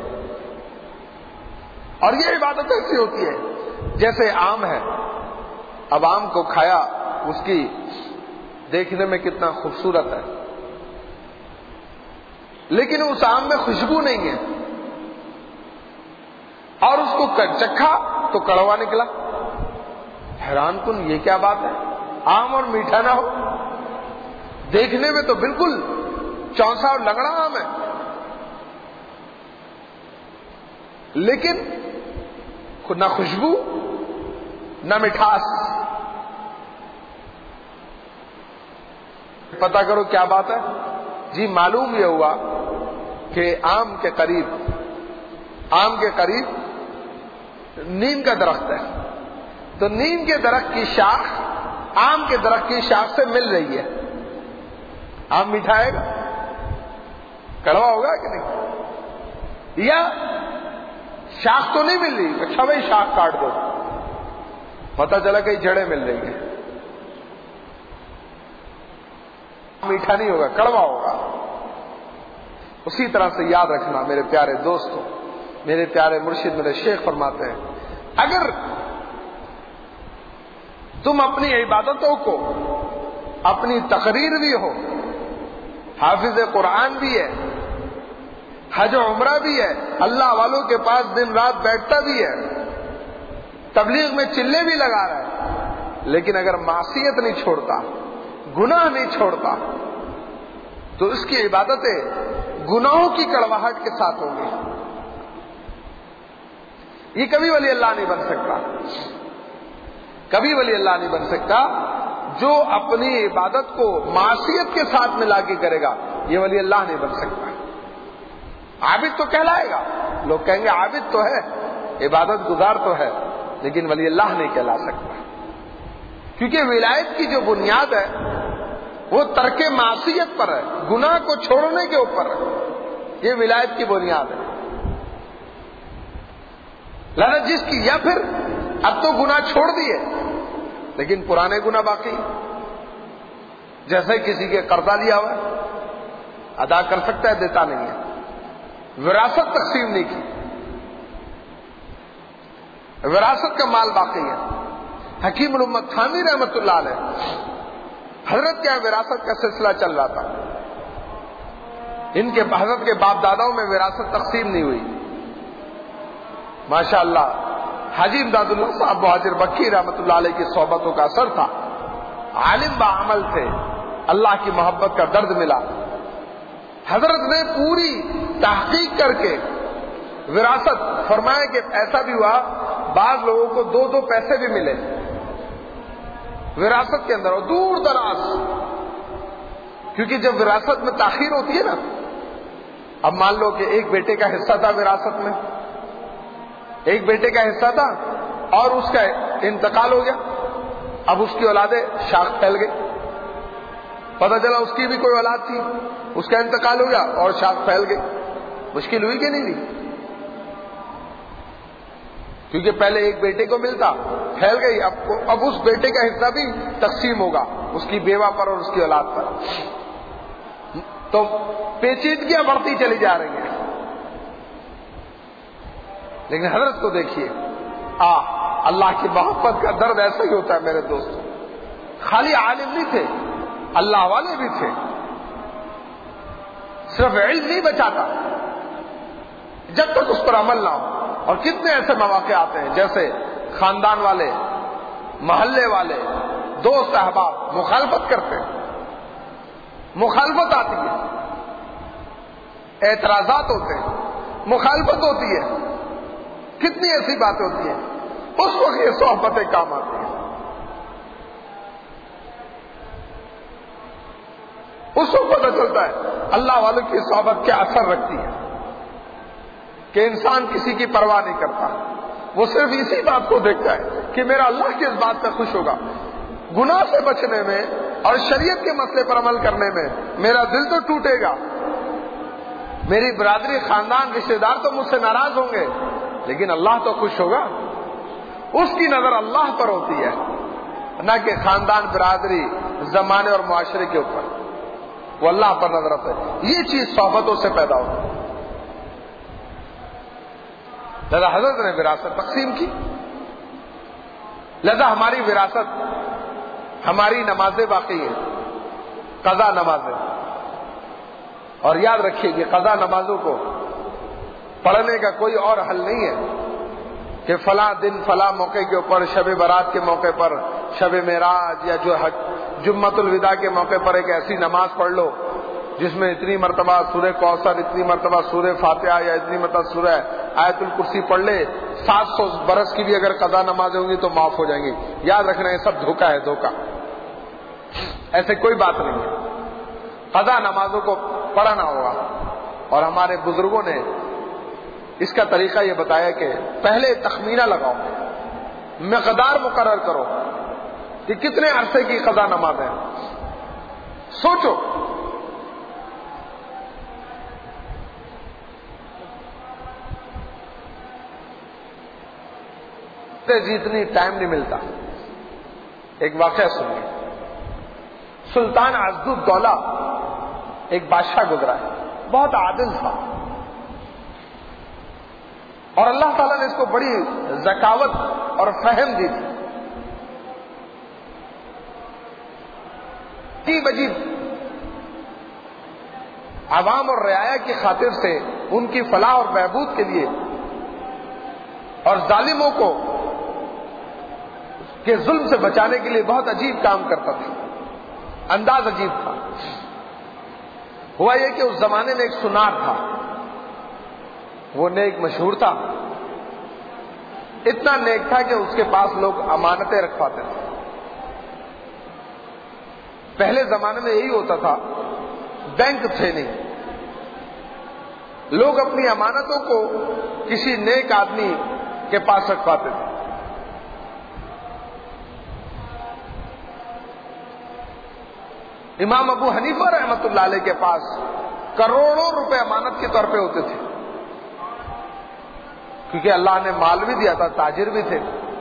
Speaker 1: اور یہ عبادت ایسی ہوتی ہے جیسے آم ہے، اب آم کو کھایا، اس کی دیکھنے میں کتنا خوبصورت ہے، لیکن اس آم میں خوشبو نہیں ہے، اور اس کو چکھا تو کڑوا نکلا۔ حیران کن یہ کیا بات ہے، آم اور میٹھا نہ ہو، دیکھنے میں تو بالکل چونسا اور لنگڑا آم ہے، لیکن نہ خوشبو نہ مٹھاس۔ پتا کرو کیا بات ہے؟ جی معلوم یہ ہوا کہ آم کے قریب نیم کا درخت ہے، تو نیم کے درخت کی شاخ آم کے درخت کی شاخ سے مل رہی ہے، آم میٹھا آئے گا؟ کڑوا ہوگا کہ نہیں؟ یا شاخ تو نہیں مل رہی، اچھا بھائی شاخ کاٹ دو، پتہ چلا کہیں جڑیں مل رہی ہیں، میٹھا نہیں ہوگا، کڑوا ہوگا۔ اسی طرح سے یاد رکھنا میرے پیارے دوستوں، میرے پیارے مرشد میرے شیخ فرماتے ہیں، اگر تم اپنی عبادتوں کو، اپنی تقریر بھی ہو، حافظ قرآن بھی ہے، حج و عمرہ بھی ہے، اللہ والوں کے پاس دن رات بیٹھتا بھی ہے، تبلیغ میں چلے بھی لگا رہا ہے، لیکن اگر معصیت نہیں چھوڑتا، گناہ نہیں چھوڑتا، تو اس کی عبادتیں گناہوں کی کڑواہٹ کے ساتھ ہوں گی۔ یہ کبھی ولی اللہ نہیں بن سکتا، کبھی ولی اللہ نہیں بن سکتا۔ جو اپنی عبادت کو معصیت کے ساتھ ملا کے کرے گا، یہ ولی اللہ نہیں بن سکتا۔ عابد تو کہلائے گا، لوگ کہیں گے عابد تو ہے، عبادت گزار تو ہے، لیکن ولی اللہ نہیں کہلا سکتا، کیونکہ ولایت کی جو بنیاد ہے وہ ترک معصیت پر ہے، گناہ کو چھوڑنے کے اوپر ہے، یہ ولایت کی بنیاد ہے۔ لہذا جس کی، یا پھر اب تو گناہ چھوڑ دیے لیکن پرانے گناہ باقی، جیسے کسی کے قرضہ لیا ہوا ہے، ادا کر سکتا ہے، دیتا نہیں ہے، وراثت تقسیم نہیں کی، وراثت کا مال باقی ہے۔ حکیم الامت تھانوی رحمت اللہ علیہ، حضرت کیا وراثت کا سلسلہ چل رہا تھا، ان کے حضرت کے باپ داداؤں میں وراثت تقسیم نہیں ہوئی، ماشاءاللہ حاجی امداد اللہ صاحب مہاجر بکی رحمت اللہ علیہ کی صحبتوں کا اثر تھا، عالم باعمل تھے، اللہ کی محبت کا درد ملا، حضرت نے پوری تحقیق کر کے وراثت فرمایا کہ ایسا بھی ہوا بعض لوگوں کو 2 پیسے بھی ملے وراثت کے اندر، اور دور دراز، کیونکہ جب وراثت میں تاخیر ہوتی ہے نا، اب مان لو کہ ایک بیٹے کا حصہ تھا وراثت میں، ایک بیٹے کا حصہ تھا اور اس کا انتقال ہو گیا، اب اس کی اولادیں شاخ پھیل گئی، پتہ چلا اس کی بھی کوئی اولاد تھی، اس کا انتقال ہو گیا اور شاخ پھیل گئی، مشکل ہوئی کہ نہیں ہوئی؟ کیونکہ پہلے ایک بیٹے کو ملتا، پھیل گئی، اب اس بیٹے کا حصہ بھی تقسیم ہوگا اس کی بیوہ پر اور اس کی اولاد پر، تو پیچیدگیاں بڑھتی چلی جا رہی ہیں۔ لیکن حضرت کو دیکھیے، اللہ کی محبت کا درد ایسا ہی ہوتا ہے میرے دوستوں، خالی عالم نہیں تھے، اللہ والے بھی تھے، صرف علم نہیں بچاتا جب تک اس پر عمل نہ ہو۔ اور کتنے ایسے مواقع آتے ہیں جیسے خاندان والے، محلے والے، دوست احباب مخالفت کرتے ہیں، مخالفت آتی ہے، اعتراضات ہوتے ہیں، مخالفت ہوتی ہے، کتنی ایسی باتیں ہوتی ہیں، اس وقت یہ صحبتیں کام آتی ہیں، اس وقت پتہ چلتا ہے اللہ والوں کی صحبت کیا اثر رکھتی ہے، کہ انسان کسی کی پرواہ نہیں کرتا، وہ صرف اسی بات کو دیکھتا ہے کہ میرا اللہ کس بات پہ خوش ہوگا، گناہ سے بچنے میں اور شریعت کے مسئلے پر عمل کرنے میں میرا دل تو ٹوٹے گا، میری برادری، خاندان، رشتے دار تو مجھ سے ناراض ہوں گے، لیکن اللہ تو خوش ہوگا۔ اس کی نظر اللہ پر ہوتی ہے، نہ کہ خاندان، برادری، زمانے اور معاشرے کے اوپر، وہ اللہ پر نظر آتا ہے۔ یہ چیز صحبتوں سے پیدا ہوتی ہے۔ لہذا حضرت نے وراثت تقسیم کی، لہذا ہماری وراثت، ہماری نمازیں باقی ہیں، قضا نمازیں، اور یاد رکھیے کہ قضا نمازوں کو پڑھنے کا کوئی اور حل نہیں ہے کہ فلاں دن فلاں موقع کے اوپر، شب برات کے موقع پر، شب معراج یا جو جمعۃ الوداع کے موقع پر ایک ایسی نماز پڑھ لو جس میں اتنی مرتبہ سورہ کوثر، اتنی مرتبہ سورہ فاتحہ یا اتنی مرتبہ سورہ آیت الکرسی پڑھ لے، 700 برس کی بھی اگر قضا نمازیں ہوں گی تو معاف ہو جائیں گی۔ یاد رکھنا یہ سب دھوکہ ہے، دھوکہ، ایسے کوئی بات نہیں ہے، قضا نمازوں کو پڑھنا ہوگا۔ اور ہمارے بزرگوں نے اس کا طریقہ یہ بتایا کہ پہلے تخمینہ لگاؤ، مقدار مقرر کرو کہ کتنے عرصے کی قضا نماز ہے، سوچو. جتنی ٹائم نہیں ملتا. ایک واقعہ سنیے. سلطان عزد الدولہ ایک بادشاہ گزرا ہے، بہت عادل تھا، اور اللہ تعالیٰ نے اس کو بڑی ذکاوت اور فہم دی تھی. عجیب عجیب عوام اور رعایا کی خاطر سے ان کی فلاح اور بہبود کے لیے اور ظالموں کو کہ ظلم سے بچانے کے لیے بہت عجیب کام کرتا تھا. انداز عجیب تھا. ہوا یہ کہ اس زمانے میں ایک سنار تھا، وہ نیک مشہور تھا، اتنا نیک تھا کہ اس کے پاس لوگ امانتیں رکھواتے تھے. پہلے زمانے میں یہی ہوتا تھا، بینک تھے نہیں، لوگ اپنی امانتوں کو کسی نیک آدمی کے پاس رکھواتے تھے. امام ابو حنیفہ رحمۃ اللہ علیہ کے پاس کروڑوں روپے امانت کے طور پہ ہوتے تھے، کیونکہ اللہ نے مال بھی دیا تھا، تاجر بھی تھے،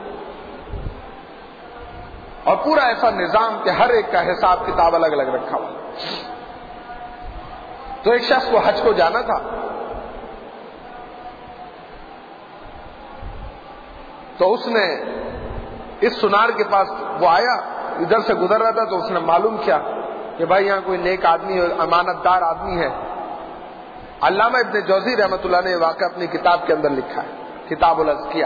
Speaker 1: اور پورا ایسا نظام کہ ہر ایک کا حساب کتاب الگ الگ رکھا ہوا. تو ایک شخص کو حج کو جانا تھا، تو اس نے اس سنار کے پاس وہ آیا، ادھر سے گزر رہا تھا، تو اس نے معلوم کیا کہ بھائی یہاں کوئی نیک آدمی اور امانت دار آدمی ہے. علامہ ابن جوزی رحمۃ اللہ نے واقعہ اپنی کتاب کے اندر لکھا ہے، کتاب الازکیہ.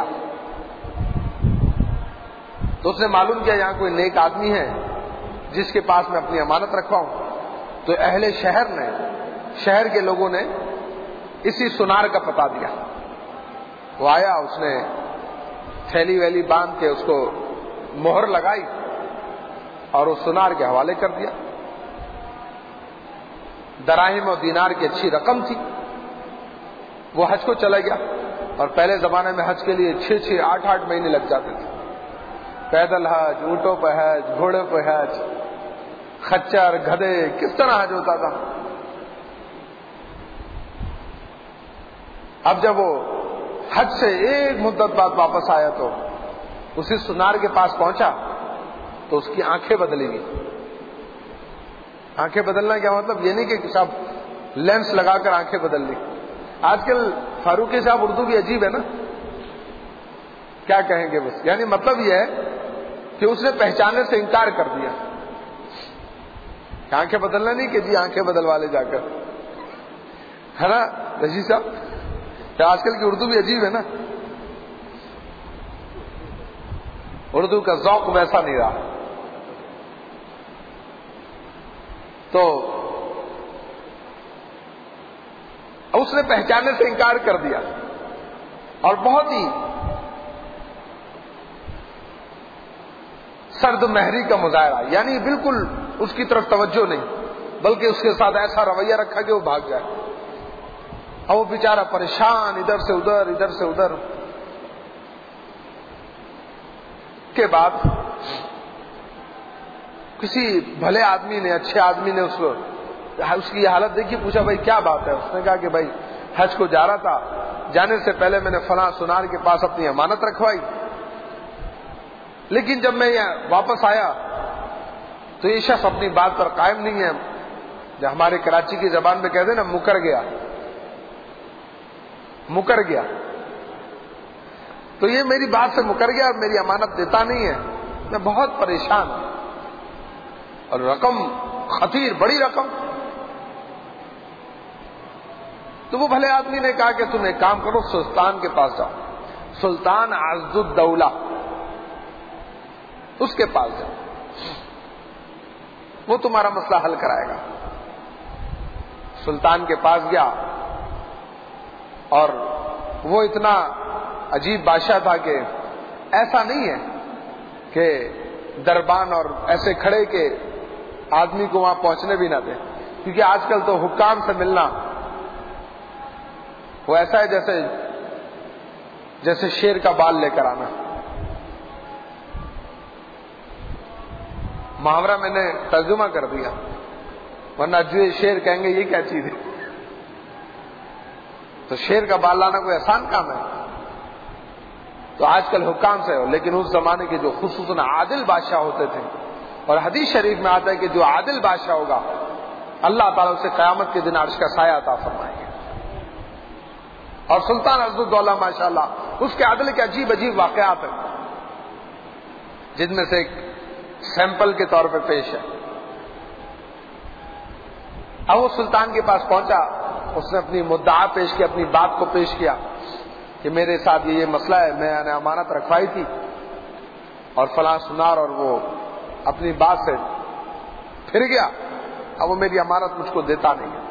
Speaker 1: تو اس نے معلوم کیا یہاں کوئی نیک آدمی ہے جس کے پاس میں اپنی امانت رکھواؤں. تو اہل شہر نے، شہر کے لوگوں نے اسی سنار کا پتہ دیا. وہ آیا، اس نے تھیلی ویلی باندھ کے اس کو مہر لگائی اور اس سنار کے حوالے کر دیا. دراہم اور دینار کی اچھی رقم تھی. وہ حج کو چلا گیا، اور پہلے زمانے میں حج کے لیے 6 8 مہینے لگ جاتے تھے. پیدل حج، اونٹوں پہ حج، گھوڑے پہ حج، خچر گدھے، کس طرح حج ہوتا تھا. اب جب وہ حج سے ایک مدت بعد واپس آیا تو اسی سنار کے پاس پہنچا تو اس کی آنکھیں بدلی گئی. آنکھیں بدلنا کیا مطلب؟ یہ نہیں کہ صاحب لینس لگا کر آنکھیں بدل لی. آج کل فاروقی صاحب اردو بھی عجیب ہے نا، کیا کہیں گے بس. یعنی مطلب یہ ہے کہ اس نے پہچاننے سے انکار کر دیا. آنکھیں بدلنا نہیں کہ جی آنکھیں بدلوا لے جا کر، ہے نا رشید صاحب؟ آج کل کی اردو بھی عجیب ہے نا، اردو کا ذوق ویسا نہیں رہا. تو اس نے پہچاننے سے انکار کر دیا، اور بہت ہی سرد مہری کا مظاہرہ، یعنی بالکل اس کی طرف توجہ نہیں، بلکہ اس کے ساتھ ایسا رویہ رکھا کہ وہ بھاگ جائے. اور وہ بیچارہ پریشان، ادھر سے ادھر ادھر سے ادھر. کے بعد کسی بھلے آدمی نے، اچھے آدمی نے اس کی حالت دیکھی، پوچھا بھائی کیا بات ہے؟ اس نے کہا کہ بھائی حج کو جا رہا تھا، جانے سے پہلے میں نے فلاں سنار کے پاس اپنی امانت رکھوائی، لیکن جب میں یہاں واپس آیا تو یہ شخص اپنی بات پر قائم نہیں ہے. جو ہمارے کراچی کی زبان میں کہتے ہیں نا، مکر گیا. تو یہ میری بات سے مکر گیا اور میری امانت دیتا نہیں ہے. میں بہت پریشان ہوں، اور رقم خطیر، بڑی رقم. تو وہ بھلے آدمی نے کہا کہ تم ایک کام کرو، سلطان کے پاس جاؤ، سلطان عزد الدولہ، اس کے پاس جاؤ، وہ تمہارا مسئلہ حل کرائے گا. سلطان کے پاس گیا، اور وہ اتنا عجیب بادشاہ تھا کہ ایسا نہیں ہے کہ دربان اور ایسے کھڑے کہ آدمی کو وہاں پہنچنے بھی نہ دے. کیونکہ آج کل تو حکام سے ملنا وہ ایسا ہے جیسے جیسے شیر کا بال لے کر آنا. محاورہ میں نے ترجمہ کر دیا، ورنہ جو شیر کہیں گے یہ کیا چیز ہے. تو شیر کا بال لانا کوئی آسان کام ہے؟ تو آج کل حکام سے ہو، لیکن اس زمانے کے جو خصوصاً عادل بادشاہ ہوتے تھے، اور حدیث شریف میں آتا ہے کہ جو عادل بادشاہ ہوگا اللہ تعالیٰ اسے قیامت کے دن عرش کا سایہ عطا فرمائیں گے. اور سلطان عز الدولہ ماشاءاللہ اس کے عدل کے عجیب عجیب واقعات ہیں، جن میں سے ایک سیمپل کے طور پہ پیش ہے. اب وہ سلطان کے پاس پہنچا، اس نے اپنی مدعا پیش کی، اپنی بات کو پیش کیا کہ میرے ساتھ یہ مسئلہ ہے، میں نے امانت رکھوائی تھی اور فلاں سنار، اور وہ اپنی بات سے پھر گیا، اب وہ میری امانت مجھ کو دیتا نہیں ہے.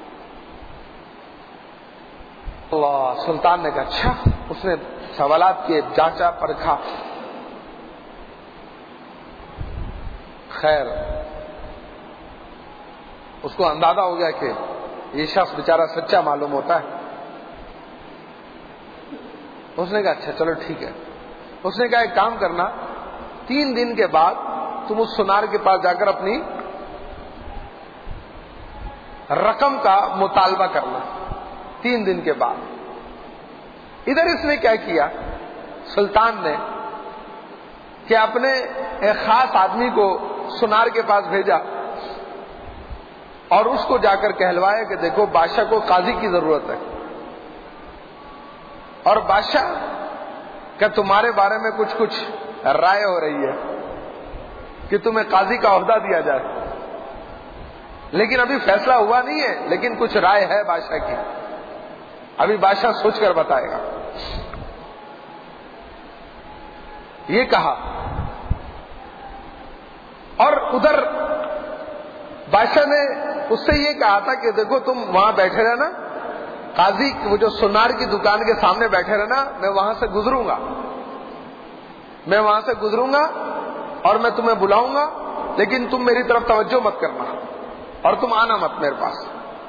Speaker 1: اللہ، سلطان نے کہا اچھا. اس نے سوالات کیے، جانچا پرکھا، خیر اس کو اندازہ ہو گیا کہ یہ شخص بیچارہ سچا معلوم ہوتا ہے. اس نے کہا اچھا چلو ٹھیک ہے. اس نے کہا ایک کام کرنا، 3 دن کے بعد تم اس سنار کے پاس جا کر اپنی رقم کا مطالبہ کرنا. 3 دن کے بعد. ادھر اس نے کیا کیا، سلطان نے، کہ اپنے ایک خاص آدمی کو سنار کے پاس بھیجا اور اس کو جا کر کہلوایا کہ دیکھو بادشاہ کو قاضی کی ضرورت ہے، اور بادشاہ کہ تمہارے بارے میں کچھ رائے ہو رہی ہے کہ تمہیں قاضی کا عہدہ دیا جائے، لیکن ابھی فیصلہ ہوا نہیں ہے، لیکن کچھ رائے ہے بادشاہ کی، ابھی بادشاہ سوچ کر بتائے گا. یہ کہا، اور ادھر بادشاہ نے اس سے یہ کہا تھا کہ دیکھو تم وہاں بیٹھے رہنا، قاضی وہ جو سنار کی دکان کے سامنے بیٹھے رہنا، میں وہاں سے گزروں گا اور میں تمہیں بلاؤں گا، لیکن تم میری طرف توجہ مت کرنا اور تم آنا مت میرے پاس.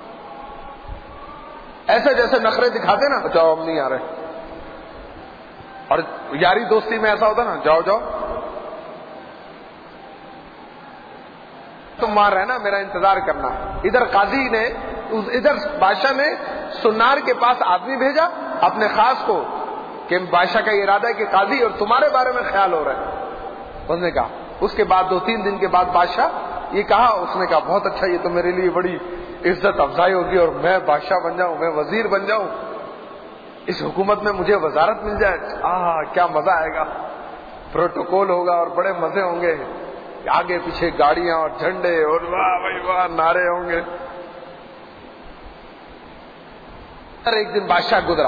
Speaker 1: ایسے جیسے نخرے دکھاتے نا، جاؤ ہم نہیں آ رہے، اور یاری دوستی میں ایسا ہوتا نا، جاؤ جاؤ تم وہاں رہنا، میرا انتظار کرنا. ادھر بادشاہ نے سنار کے پاس آدمی بھیجا اپنے خاص کو کہ بادشاہ کا ارادہ ہے کہ قاضی اور تمہارے بارے میں خیال ہو رہا ہے. اس نے کہا، اس کے بعد 2-3 دن کے بعد بادشاہ یہ کہا، اس نے کہا بہت اچھا، یہ تو میرے لیے بڑی عزت افزائی ہوگی، اور میں بادشاہ بن جاؤں، میں وزیر بن جاؤں، اس حکومت میں مجھے وزارت مل جائے، کیا مزہ آئے گا، پروٹوکول ہوگا اور بڑے مزے ہوں گے، آگے پیچھے گاڑیاں اور جھنڈے اور واہ بھائی واہ نعرے ہوں گے. ایک دن بادشاہ گزرا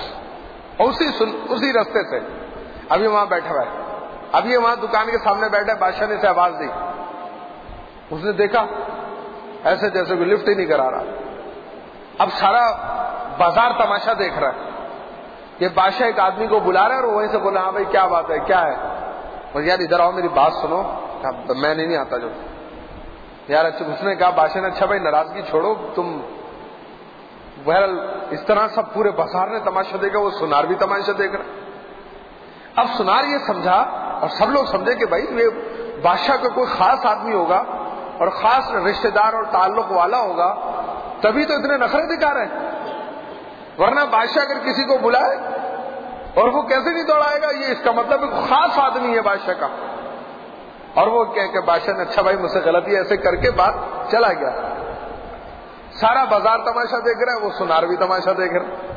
Speaker 1: اسی راستے سے، ابھی وہاں بیٹھا ہوا ہے، ابھی وہاں دکان کے سامنے بیٹھا ہے. بادشاہ نے اسے آواز دی، اس نے دیکھا ایسے جیسے کوئی لفٹ ہی نہیں کرا رہا. اب سارا بازار تماشا دیکھ رہا ہے کہ بادشاہ ایک آدمی کو بلا رہا ہے، اور وہیں سے بولا ہاں بھائی کیا بات ہے، کیا ہے. اور یار ادھر آؤ میری بات سنو. میں نہیں آتا جو یار. اچھا اس نے کہا، بادشاہ نے، اچھا بھائی ناراضگی چھوڑو تم. بہرحال اس طرح سب پورے بازار نے تماشا دیکھا، وہ سنار بھی تماشا دیکھ رہا. اب سنار یہ سمجھا اور سب لوگ سمجھے کہ بھائی یہ بادشاہ کا کوئی خاص آدمی ہوگا اور خاص رشتہ دار اور تعلق والا ہوگا، تبھی تو اتنے نخرے دکھا رہے ہیں، ورنہ بادشاہ اگر کسی کو بلائے اور وہ کیسے نہیں دوڑائے گا، یہ اس کا مطلب ایک خاص آدمی ہے بادشاہ کا. اور وہ کہ بادشاہ نے، اچھا بھائی مجھ سے غلطی، ایسے کر کے بات چلا گیا. سارا بازار تماشا دیکھ رہا ہے، وہ سنار بھی تماشا دیکھ رہا ہے.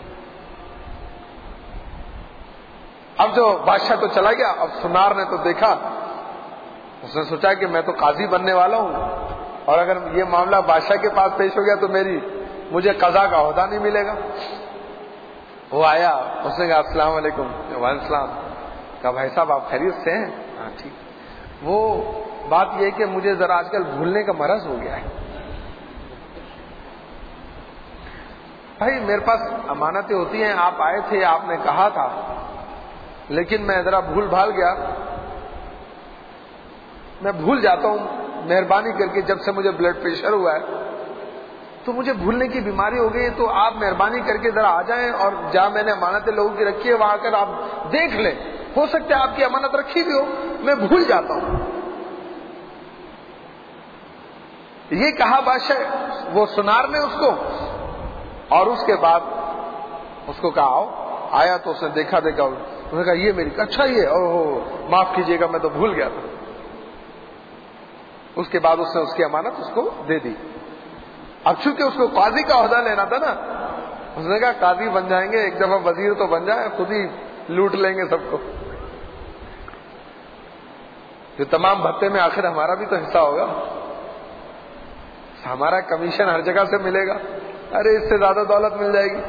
Speaker 1: اب جو بادشاہ تو چلا گیا، اب سنار نے تو دیکھا، اس نے سوچا کہ میں تو قاضی بننے والا ہوں، اور اگر یہ معاملہ بادشاہ کے پاس پیش ہو گیا تو مجھے قضا کا عہدہ نہیں ملے گا. وہ آیا، اس نے کہا السلام علیکم. وعلیکم السلام. کہا بھائی صاحب آپ خیریت سے ہیں؟ ہاں ٹھیک. وہ بات یہ کہ مجھے ذرا آج کل بھولنے کا مرض ہو گیا ہے. بھائی میرے پاس امانتیں ہوتی ہیں، آپ آئے تھے، آپ نے کہا تھا، لیکن میں ذرا بھول بھال گیا، میں بھول جاتا ہوں. مہربانی کر کے جب سے مجھے بلڈ پریشر ہوا ہے تو مجھے بھولنے کی بیماری ہو گئی ہے، تو آپ مہربانی کر کے ذرا آ جائیں اور جہاں میں نے امانتیں لوگوں کی رکھی ہے وہاں کر آپ دیکھ لیں، ہو سکتا ہے آپ کی امانت رکھی بھی ہو، میں بھول جاتا ہوں۔ یہ کہا بادشاہ، وہ سنار نے اس کو، اور اس کے بعد اس کو کہا آؤ، آیا تو اس نے دیکھا اس نے کہا یہ میری، اچھا یہ، اوہ معاف کیجیے گا میں تو بھول گیا تھا۔ اس کے بعد اس نے اس کی امانت اس کو دے دی۔ اب چونکہ اس کو قاضی کا عہدہ لینا تھا نا، اس نے کہا قاضی بن جائیں گے، ایک دفعہ وزیر تو بن جائے، خود ہی لوٹ لیں گے سب کو، جو تمام بھتے میں آخر ہمارا بھی تو حصہ ہوگا، ہمارا کمیشن ہر جگہ سے ملے گا، ارے اس سے زیادہ دولت مل جائے گی۔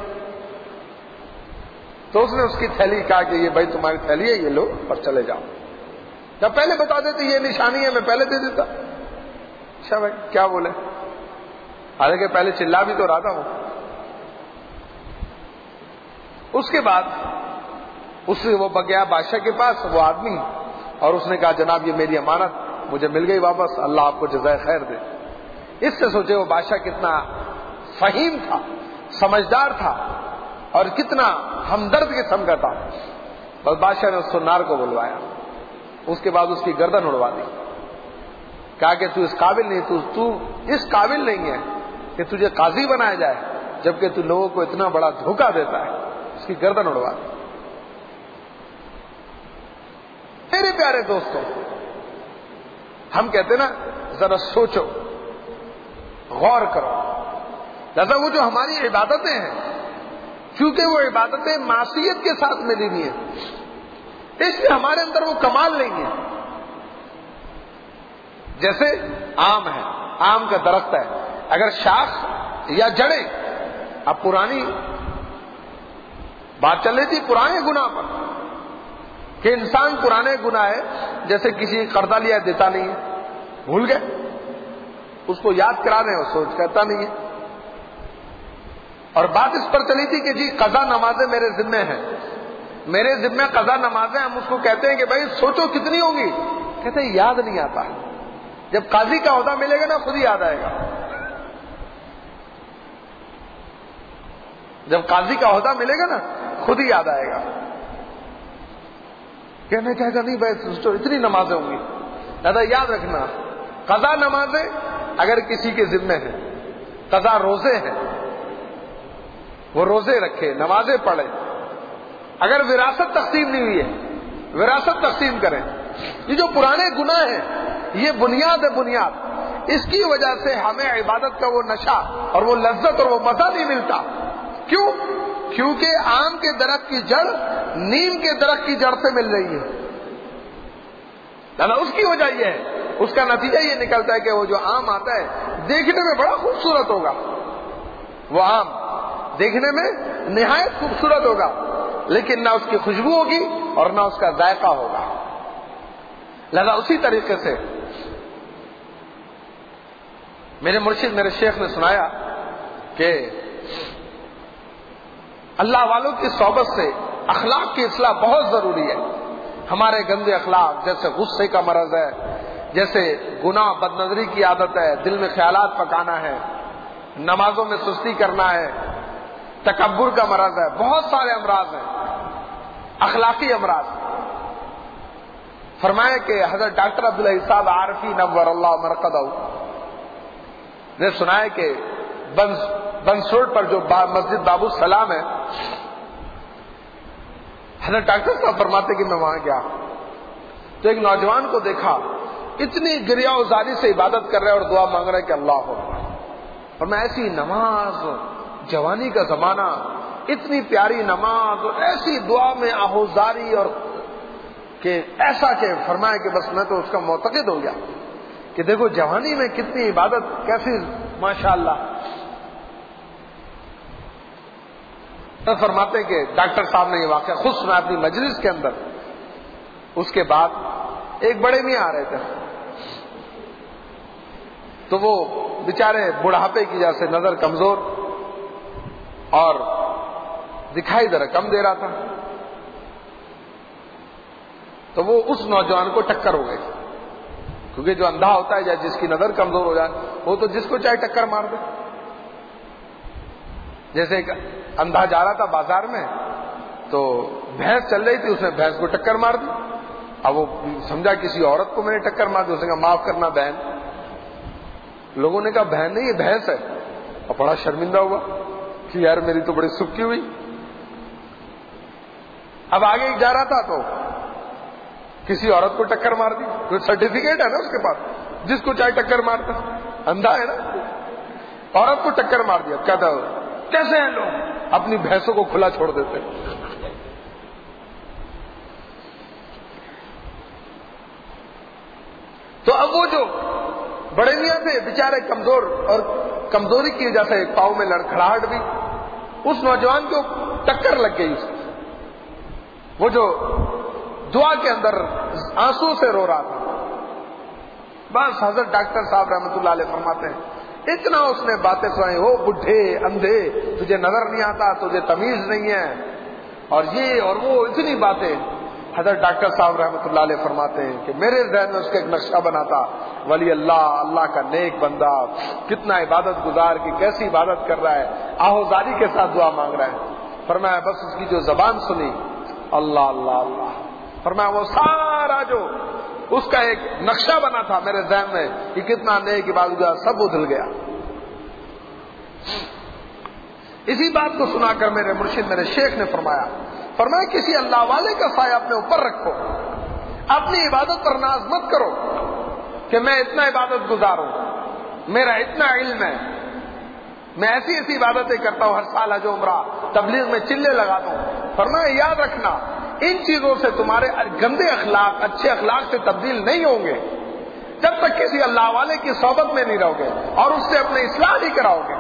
Speaker 1: تو اس نے اس کی تھیلی کہا کہ یہ بھائی تمہاری تھیلی ہے، یہ لو اور چلے جاؤ، جب پہلے بتا دیتے یہ نشانی ہے میں پہلے دے دیتا۔ اچھا بھائی کیا بولے، حالانکہ پہلے چلا بھی تو رہا تھا وہ۔ اس کے بعد وہ گیا بادشاہ کے پاس، وہ آدمی، اور اس نے کہا جناب یہ میری امانت مجھے مل گئی واپس، اللہ آپ کو جزائے خیر دے۔ اس سے سوچے وہ بادشاہ کتنا فہیم تھا، سمجھدار تھا، اور کتنا ہمدرد قسم کا تھا۔ بس بادشاہ نے اس سنار کو بلوایا، اس کے بعد اس کی گردن اڑوا دی، کہا کہ تو اس قابل نہیں، تو اس قابل نہیں ہے کہ تجھے قاضی بنایا جائے، جبکہ تو لوگوں کو اتنا بڑا دھوکہ دیتا ہے۔ اس کی گردن اڑوا دی۔ میرے پیارے دوستوں، ہم کہتے ہیں نا ذرا سوچو، غور کرو، لہذا وہ جو ہماری عبادتیں ہیں، کیونکہ وہ عبادتیں معصیت کے ساتھ ملی ہوئی ہیں، اس لیے ہمارے اندر وہ کمال نہیں ہے۔ جیسے آم ہے، آم کا درخت ہے، اگر شاخ یا جڑیں، اب پرانی بات چل رہی تھی پرانے گناہ پر، کہ انسان پرانے گناہ ہے، جیسے کسی قرضہ لیا دیتا نہیں ہے، بھول گئے، اس کو یاد کرا رہے ہیں، سوچ کرتا نہیں ہے۔ اور بات اس پر چلی تھی کہ جی قضا نمازیں میرے ذمہ ہیں، میرے ذمہ قضا نمازیں، ہم اس کو کہتے ہیں کہ بھائی سوچو کتنی ہوگی، کہتے ہیں یاد نہیں آتا۔ جب قاضی کا عہدہ ملے گا نا خود ہی یاد آئے گا، جب قاضی کا عہدہ ملے گا نا خود ہی یاد آئے گا۔ کہنے کہے گا نہیں بھائی سوچو اتنی نمازیں ہوں گی، دادا یاد رکھنا قضا نمازیں اگر کسی کے ذمہ ہیں، قضا روزے ہیں، وہ روزے رکھے، نمازیں پڑھے، اگر وراثت تقسیم نہیں ہوئی ہے وراثت تقسیم کریں۔ یہ جو پرانے گناہ ہیں یہ بنیاد ہے، بنیاد، اس کی وجہ سے ہمیں عبادت کا وہ نشہ اور وہ لذت اور وہ مزہ نہیں ملتا۔ کیوں؟ کیونکہ آم کے درخت کی جڑ نیم کے درخت کی جڑ سے مل رہی ہے، اس کی وجہ یہ ہے، اس کا نتیجہ یہ نکلتا ہے کہ وہ جو آم آتا ہے دیکھنے میں بڑا خوبصورت ہوگا، وہ آم دیکھنے میں نہایت خوبصورت ہوگا، لیکن نہ اس کی خوشبو ہوگی اور نہ اس کا ذائقہ ہوگا۔ لہذا اسی طریقے سے میرے مرشد، میرے شیخ نے سنایا کہ اللہ والوں کی صحبت سے اخلاق کی اصلاح بہت ضروری ہے۔ ہمارے گندے اخلاق، جیسے غصے کا مرض ہے، جیسے گناہ بد نظری کی عادت ہے، دل میں خیالات پکانا ہے، نمازوں میں سستی کرنا ہے، تکبر کا مرض ہے، بہت سارے امراض ہیں، اخلاقی امراض۔ فرمایا کہ حضرت ڈاکٹر عبداللہ صاحب عارفی نور اللہ مرقدہ نے سنایا کہ بنس روڈ پر جو مسجد باب السلام ہے، حضرت ڈاکٹر صاحب فرماتے کہ میں وہاں گیا تو ایک نوجوان کو دیکھا، اتنی گریا ازاری سے عبادت کر رہا ہے اور دعا مانگ رہا ہے کہ اللہ اکبر، اور میں ایسی نماز، جوانی کا زمانہ، اتنی پیاری نماز اور ایسی دعا میں آہوزاری، اور کہ ایسا کہ فرمایا کہ بس میں تو اس کا معتقد ہو گیا کہ دیکھو جوانی میں کتنی عبادت، کیسی ماشاءاللہ۔ تو فرماتے کہ ڈاکٹر صاحب نے یہ واقعہ خود سنا اپنی مجلس کے اندر۔ اس کے بعد ایک بڑے میاں آ رہے تھے، تو وہ بیچارے بڑھاپے کی وجہ سے نظر کمزور اور دکھائی ذرا کم دے رہا تھا، تو وہ اس نوجوان کو ٹکر ہو گئی، کیونکہ جو اندھا ہوتا ہے یا جس کی نظر کمزور ہو جائے وہ تو جس کو چاہے ٹکر مار دے۔ جیسے ایک اندھا جا رہا تھا بازار میں تو بھینس چل رہی تھی، اس نے بھینس کو ٹکر مار دی. اب وہ سمجھا کسی عورت کو میں نے ٹکر مار دی. اس نے کہا معاف کرنا بہن. لوگوں نے کہا بہن نہیں یہ بھینس ہے. اور بڑا شرمندہ ہوا کہ یار میری تو بڑی سکی ہوئی. اب آگے جا رہا تھا تو کسی عورت کو ٹکر مار دی. کوئی سرٹیفکیٹ ہے نا اس کے پاس، جس کو چاہے ٹکر مارتا، اندھا ہے نا. عورت کو ٹکر مار دیا. کہتا کیسے ہیں لوگ اپنی بھینسوں کو کھلا چھوڑ دیتے. تو اب وہ جو بڑے میاں تھے بیچارے کمزور، اور کمزوری کی وجہ سے پاؤں میں لڑکھڑاہٹ بھی. اس نوجوان کو ٹکر لگ گئی. وہ جو دعا کے اندر آنسو سے رو رہا تھا. بس حضرت ڈاکٹر صاحب رحمۃ اللہ علیہ فرماتے ہیں اتنا اس نے باتیں سنائی، ہو بڈھے اندھے تجھے نظر نہیں آتا، تجھے تمیز نہیں ہے، اور یہ اور وہ اتنی باتیں. حضرت ڈاکٹر صاحب رحمۃ اللہ علیہ فرماتے ہیں کہ میرے ذہن میں اس کا ایک نقشہ بنا تھا، ولی اللہ، اللہ کا نیک بندہ، کتنا عبادت گزار کی کیسی عبادت کر رہا ہے، آہوزاری کے ساتھ دعا مانگ رہا ہے. فرمایا بس اس کی جو زبان سنی، اللہ اللہ اللہ، فرمایا وہ سارا جو اس کا ایک نقشہ بنا تھا میرے ذہن میں کہ کتنا نیک عبادت گزار، سب ادھل گیا. اسی بات کو سنا کر میرے مرشد میرے شیخ نے فرمایا کسی اللہ والے کا سایہ اپنے اوپر رکھو، اپنی عبادت پر ناز مت کرو کہ میں اتنا عبادت گزار ہوں، میرا اتنا علم ہے، میں ایسی ایسی عبادتیں کرتا ہوں، ہر سال حج و عمرہ، تبلیغ میں چلے لگاتا ہوں. فرمایا یاد رکھنا ان چیزوں سے تمہارے گندے اخلاق اچھے اخلاق سے تبدیل نہیں ہوں گے جب تک کسی اللہ والے کی صحبت میں نہیں رہو گے اور اس سے اپنی اصلاح نہیں کراؤ گے.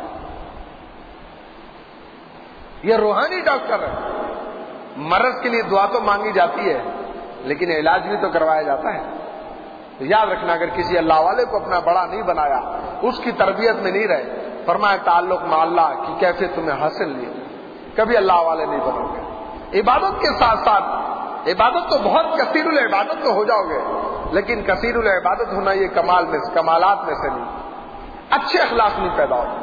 Speaker 1: یہ روحانی ڈاکٹر ہے. مرض کے لیے دعا تو مانگی جاتی ہے لیکن علاج بھی تو کروایا جاتا ہے. یاد رکھنا اگر کسی اللہ والے کو اپنا بڑا نہیں بنایا، اس کی تربیت میں نہیں رہے، فرمایا تعلق مع اللہ کی کیفیت تمہیں حاصل نہیں ہوگی، کبھی اللہ والے نہیں بنو گے. عبادت کے ساتھ ساتھ عبادت تو بہت کثیر العبادت تو ہو جاؤ گے، لیکن کثیر العبادت ہونا یہ کمالات میں سے نہیں، اچھے اخلاق نہیں پیدا ہوتے.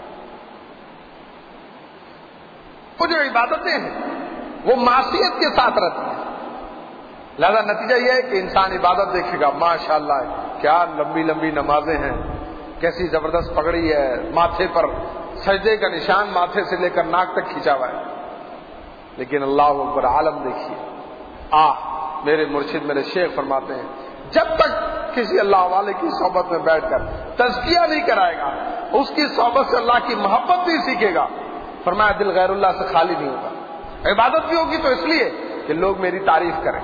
Speaker 1: وہ جو عبادتیں ہیں وہ معصیت کے ساتھ رہتی ہیں. لہذا نتیجہ یہ ہے کہ انسان عبادت دیکھے گا ماشاءاللہ کیا لمبی لمبی نمازیں ہیں، کیسی زبردست پگڑی ہے، ماتھے پر سجدے کا نشان ماتھے سے لے کر ناک تک کھینچا ہوا ہے، لیکن اللہ اکبر عالم دیکھیے. میرے مرشد میرے شیخ فرماتے ہیں جب تک کسی اللہ والے کی صحبت میں بیٹھ کر تزکیہ نہیں کرائے گا، اس کی صحبت سے اللہ کی محبت نہیں سیکھے گا، فرمایا دل غیر اللہ سے خالی نہیں ہوگا. عبادت بھی ہوگی تو اس لیے کہ لوگ میری تعریف کریں.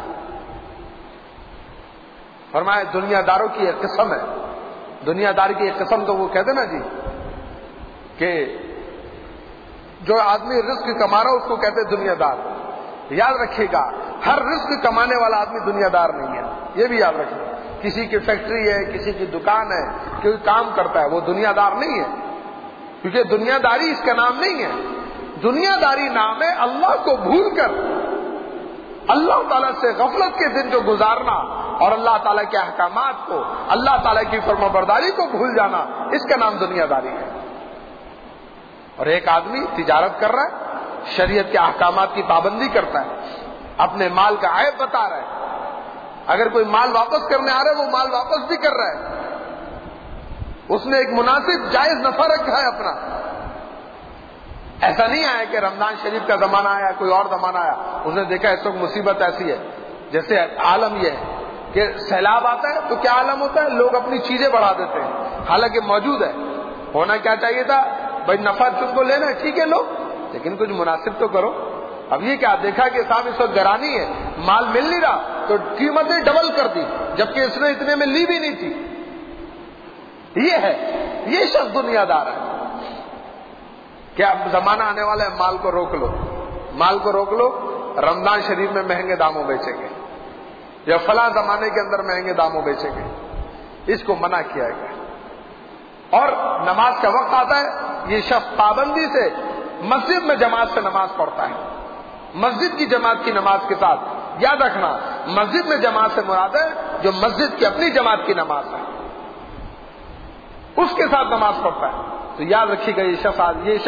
Speaker 1: فرمایا دنیا داروں کی ایک قسم ہے، دنیا داری کی ایک قسم تو وہ کہتے نا جی کہ جو آدمی رزق کما رہا اس کو کہتے دنیا دار. یاد رکھیے گا ہر رزق کمانے والا آدمی دنیا دار نہیں ہے، یہ بھی یاد رکھیے. کسی کی فیکٹری ہے، کسی کی دکان ہے، کوئی کام کرتا ہے، وہ دنیا دار نہیں ہے، کیونکہ دنیا داری اس کا نام نہیں ہے. دنیا داری نام ہے اللہ کو بھول کر اللہ تعالیٰ سے غفلت کے دن جو گزارنا اور اللہ تعالیٰ کے احکامات کو، اللہ تعالیٰ کی فرمانبرداری کو بھول جانا، اس کا نام دنیا داری ہے. اور ایک آدمی تجارت کر رہا ہے، شریعت کے احکامات کی پابندی کرتا ہے، اپنے مال کا عیب بتا رہا ہے، اگر کوئی مال واپس کرنے آ رہا ہے وہ مال واپس بھی کر رہا ہے، اس نے ایک مناسب جائز نفع رکھا ہے اپنا. ایسا نہیں آیا کہ رمضان شریف کا زمانہ آیا، کوئی اور زمانہ آیا، اس نے دیکھا اس وقت مصیبت ایسی ہے. جیسے عالم یہ ہے کہ سیلاب آتا ہے تو کیا عالم ہوتا ہے، لوگ اپنی چیزیں بڑھا دیتے ہیں، حالانکہ موجود ہے. ہونا کیا چاہیے تھا، بھائی نفع تم کو لینا ہے ٹھیک ہے لو، لیکن کچھ مناسب تو کرو. اب یہ کیا دیکھا کہ صاحب اس وقت گرانی ہے، مال مل نہیں رہا تو قیمتیں ڈبل کر دی، جبکہ اس نے اتنے میں لی بھی نہیں تھی. یہ ہے، یہ شخص دنیا دار ہے. کیا زمانہ آنے والا ہے، مال کو روک لو، مال کو روک لو، رمضان شریف میں مہنگے داموں بیچیں گے یا فلاں زمانے کے اندر مہنگے داموں بیچیں گے، اس کو منع کیا گیا. اور نماز کا وقت آتا ہے، یہ شخص پابندی سے مسجد میں جماعت سے نماز پڑھتا ہے، مسجد کی جماعت کی نماز کے ساتھ. یاد رکھنا مسجد میں جماعت سے مراد ہے جو مسجد کی اپنی جماعت کی نماز ہے، اس کے ساتھ نماز پڑھتا ہے. تو یاد رکھیے گا یہ شخص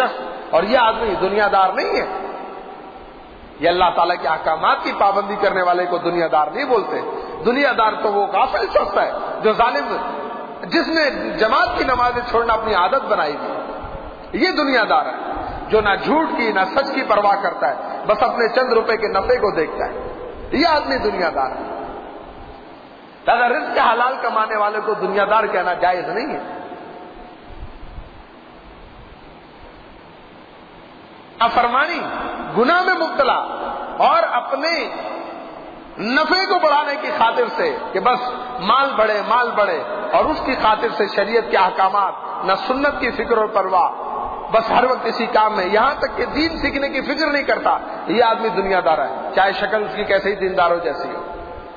Speaker 1: اور یہ آدمی دنیا دار نہیں ہے. یہ اللہ تعالیٰ کے احکامات کی پابندی کرنے والے کو دنیا دار نہیں بولتے. دنیا دار تو وہ غافل شخص ہے جو ظالم، جس نے جماعت کی نمازیں چھوڑنا اپنی عادت بنائی دی. یہ دنیا دار ہے جو نہ جھوٹ کی نہ سچ کی پرواہ کرتا ہے، بس اپنے چند روپے کے نفع کو دیکھتا ہے. یہ آدمی دنیا دار ہے. لہذا رزق حلال کمانے والے کو دنیا دار کہنا جائز نہیں ہے. نافرمانی، گناہ میں مبتلا اور اپنے نفع کو بڑھانے کی خاطر سے کہ بس مال بڑھے اور اس کی خاطر سے شریعت کے احکامات، نہ سنت کی فکر اور پرواہ، بس ہر وقت اسی کام میں، یہاں تک کہ دین سیکھنے کی فکر نہیں کرتا. یہ آدمی دنیا دار ہے، چاہے شکل اس کی کیسے ہی دینداروں جیسی ہو.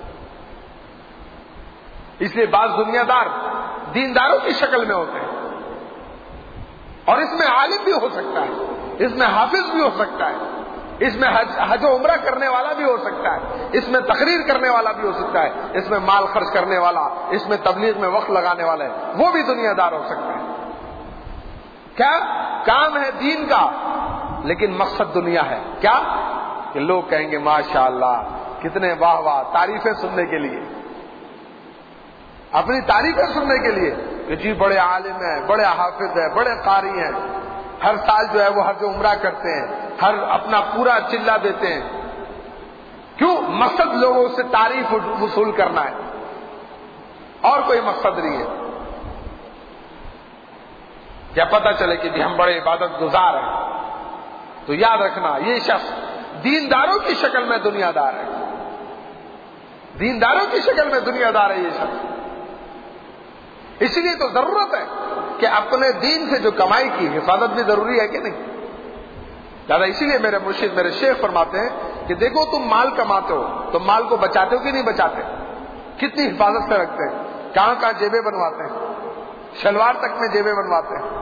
Speaker 1: اس لیے بعض دنیا دار دینداروں کی شکل میں ہوتے ہیں، اور اس میں عالم بھی ہو سکتا ہے، اس میں حافظ بھی ہو سکتا ہے، اس میں حج و عمرہ کرنے والا بھی ہو سکتا ہے، اس میں تقریر کرنے والا بھی ہو سکتا ہے، اس میں مال خرچ کرنے والا، اس میں تبلیغ میں وقت لگانے والا ہے، وہ بھی دنیا دار ہو سکتا ہے. کیا کام ہے دین کا، لیکن مقصد دنیا ہے. کیا کہ لوگ کہیں گے ماشاء اللہ کتنے واہ واہ، تعریفیں سننے کے لیے، اپنی تعریفیں سننے کے لیے کہ جی بڑے عالم ہیں، بڑے حافظ ہیں، بڑے قاری ہیں، ہر سال جو ہے وہ حج و عمرہ کرتے ہیں، ہر اپنا پورا چلہ دیتے ہیں. کیوں؟ مقصد لوگوں سے تعریف وصول کرنا ہے، اور کوئی مقصد نہیں ہے. جب پتہ چلے کہ جی ہم بڑے عبادت گزار ہیں تو یاد رکھنا یہ شخص دینداروں کی شکل میں دنیا دار ہے. دینداروں کی شکل میں دنیا دار ہے یہ شخص. اسی لیے تو ضرورت ہے کہ اپنے دین سے جو کمائی کی حفاظت بھی ضروری ہے کہ نہیں. دادا اسی لیے میرے مرشد میرے شیخ فرماتے ہیں کہ دیکھو تم مال کماتے ہو تو مال کو بچاتے ہو کہ نہیں بچاتے، کتنی حفاظت سے رکھتے ہیں، کہاں کہاں جیبیں بنواتے ہیں، شلوار تک میں جیبیں بنواتے ہیں،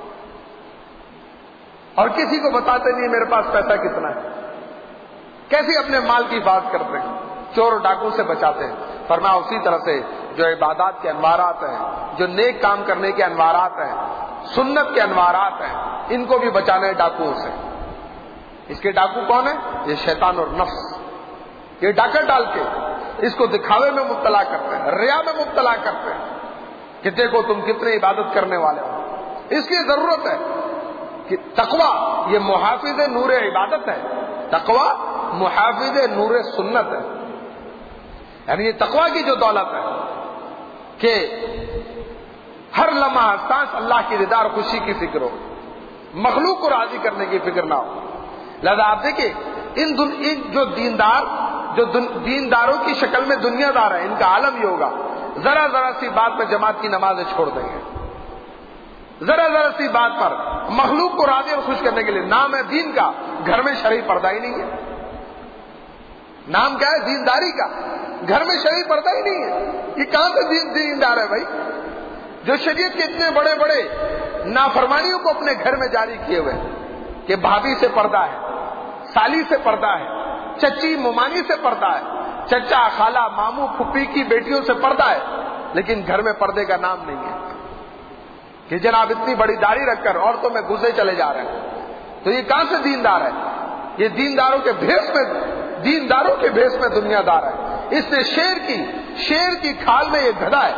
Speaker 1: اور کسی کو بتاتے نہیں میرے پاس پیسہ کتنا ہے. کیسے اپنے مال کی حفاظت کرتے ہیں، چور و ڈاکو سے بچاتے ہیں. فرمایا اسی طرح سے جو عبادات کے انوارات ہیں، جو نیک کام کرنے کے انوارات ہیں، سنت کے انوارات ہیں، ان کو بھی بچانا ہے ڈاکوؤں سے. اس کے ڈاکو کون ہے؟ یہ شیطان اور نفس. یہ ڈاکہ ڈال کے اس کو دکھاوے میں مبتلا کرتے ہیں، ریا میں مبتلا کرتے ہیں کہ دیکھو تم کتنے عبادت کرنے والے ہو. اس کی ضرورت ہے کہ تقویٰ یہ محافظ نور عبادت ہے، تقویٰ محافظ نور سنت ہے. یعنی یہ تقویٰ کی جو دولت ہے کہ ہر لمحہ سانس اللہ کی رضا اور خوشی کی فکر ہو، مخلوق کو راضی کرنے کی فکر نہ ہو. لہذا آپ دیکھیں ان جو دینداروں کی شکل میں دنیا دار ہیں، ان کا عالم یہ ہوگا ذرا ذرا سی بات پر جماعت کی نمازیں چھوڑ دیں گے، ذرا ذرا سی بات پر مخلوق کو راضی اور خوش کرنے کے لیے. نام ہے دین کا، گھر میں شرعی پردہ ہی نہیں ہے. نام کیا ہے؟ دینداری کا، گھر میں شرعی پردہ ہی نہیں ہے. یہ کہاں سے دیندار ہے بھائی، جو شریعت کے اتنے بڑے بڑے نافرمانیوں کو اپنے گھر میں جاری کیے ہوئے کہ بھابھی سے پردہ ہے، سالی سے پردہ ہے، چچی ممانی سے پردہ ہے، چچا خالہ ماموں پھپھی کی بیٹیوں سے پردہ ہے، لیکن گھر میں پردے کا نام نہیں ہے. کہ جناب اتنی بڑی داڑھی رکھ کر عورتوں میں گھسے چلے جا رہے ہیں. تو یہ کہاں سے دیندار ہے؟ یہ دینداروں کے بھیس میں دنیا دار ہے. اس نے شیر کی کھال میں یہ گدھا ہے،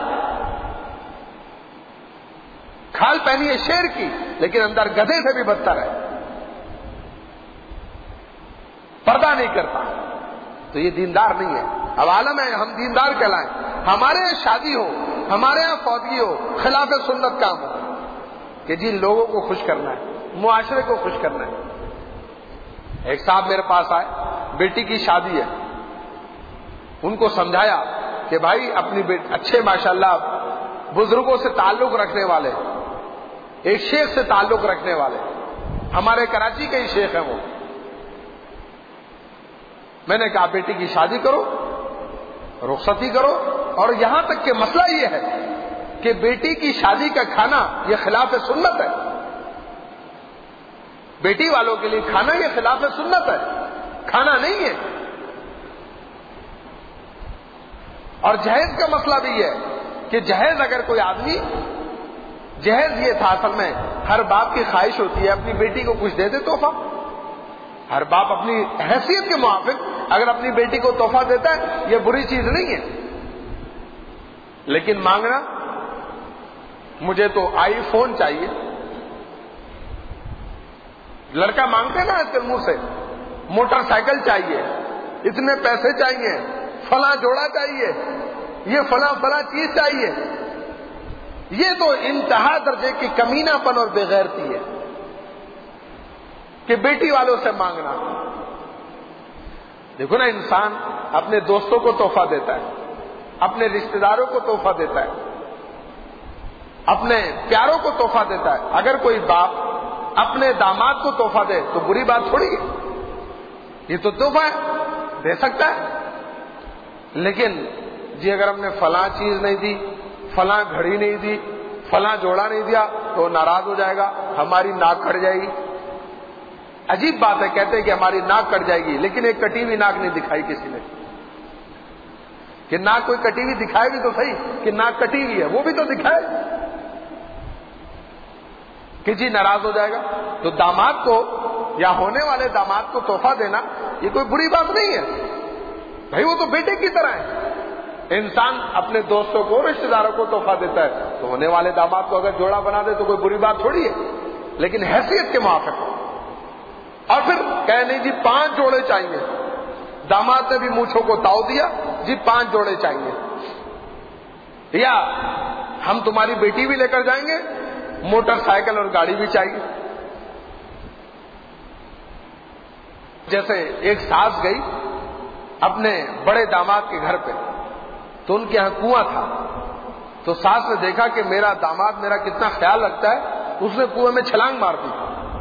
Speaker 1: کھال پہنی ہے شیر کی لیکن اندر گدھے سے بھی بدتر ہے، پردہ نہیں کرتا. تو یہ دیندار نہیں ہے. اب عالم ہے ہم دیندار کہلائیں، ہمارے یہاں شادی ہو، ہمارے یہاں فوتگی ہو، خلاف سنت کام ہو کہ جن لوگوں کو خوش کرنا ہے، معاشرے کو خوش کرنا ہے. ایک صاحب میرے پاس آئے، بیٹی کی شادی ہے، ان کو سمجھایا کہ بھائی اپنی اچھے ماشاءاللہ بزرگوں سے تعلق رکھنے والے، ایک شیخ سے تعلق رکھنے والے، ہمارے کراچی کے ہی شیخ ہیں وہ. میں نے کہا بیٹی کی شادی کرو، رخصتی کرو، اور یہاں تک کہ مسئلہ یہ ہے کہ بیٹی کی شادی کا کھانا یہ خلاف سنت ہے. بیٹی والوں کے لیے کھانا یہ خلاف سنت ہے، کھانا نہیں ہے. اور جہیز کا مسئلہ بھی ہے کہ جہیز اگر کوئی آدمی جہیز یہ تھا اصل میں، ہر باپ کی خواہش ہوتی ہے اپنی بیٹی کو کچھ دے دے تحفہ. ہر باپ اپنی حیثیت کے موافق اگر اپنی بیٹی کو تحفہ دیتا ہے یہ بری چیز نہیں ہے. لیکن مانگنا، مجھے تو آئی فون چاہیے، لڑکا مانگتے نا آج کل منہ سے، موٹر سائیکل چاہیے، اتنے پیسے چاہیے، فلاں جوڑا چاہیے، یہ فلاں فلاں چیز چاہیے. یہ تو انتہا درجے کی کمینہ پن اور بے غیرتی ہے کہ بیٹی والوں سے مانگنا. دیکھو نا، انسان اپنے دوستوں کو تحفہ دیتا ہے، اپنے رشتہ داروں کو تحفہ دیتا ہے، اپنے پیاروں کو تحفہ دیتا ہے. اگر کوئی باپ اپنے داماد کو تحفہ دے تو بری بات تھوڑی ہے، یہ تو تحفہ ہے، دے سکتا ہے. لیکن جی اگر ہم نے فلاں چیز نہیں دی، فلاں گھڑی نہیں دی، فلاں جوڑا نہیں دیا تو ناراض ہو جائے گا، ہماری ناک کٹ جائے گی. عجیب بات ہے، کہتے ہیں کہ ہماری ناک کٹ جائے گی، لیکن ایک کٹی ہوئی ناک نہیں دکھائی کسی نے. کہ ناک کوئی کٹی ہوئی دکھائے بھی تو صحیح کہ ناک کٹی ہوئی ہے، وہ بھی تو دکھائے کہ جی ناراض ہو جائے گا. تو داماد کو یا ہونے والے داماد کو تحفہ دینا یہ کوئی بری بات نہیں ہے بھائی، وہ تو بیٹے کی طرح ہے. انسان اپنے دوستوں کو، رشتہ داروں کو تحفہ دیتا ہے تو ہونے والے داماد کو اگر جوڑا بنا دے تو کوئی بری بات تھوڑی ہے، لیکن حیثیت کے موافق. اور پھر کہے نہیں جی 5 جوڑے چاہیے، داماد نے بھی مونچھوں کو تاؤ دیا، جی 5 جوڑے چاہیے، یا ہم تمہاری بیٹی بھی لے کر جائیں گے، موٹر سائیکل اور گاڑی بھی چاہیے. جیسے ایک ساس گئی اپنے بڑے داماد کے گھر پہ، تو ان کے یہاں کنواں تھا. تو ساس نے دیکھا کہ میرا داماد میرا کتنا خیال رکھتا ہے، اس نے کنویں میں چھلانگ مار دی.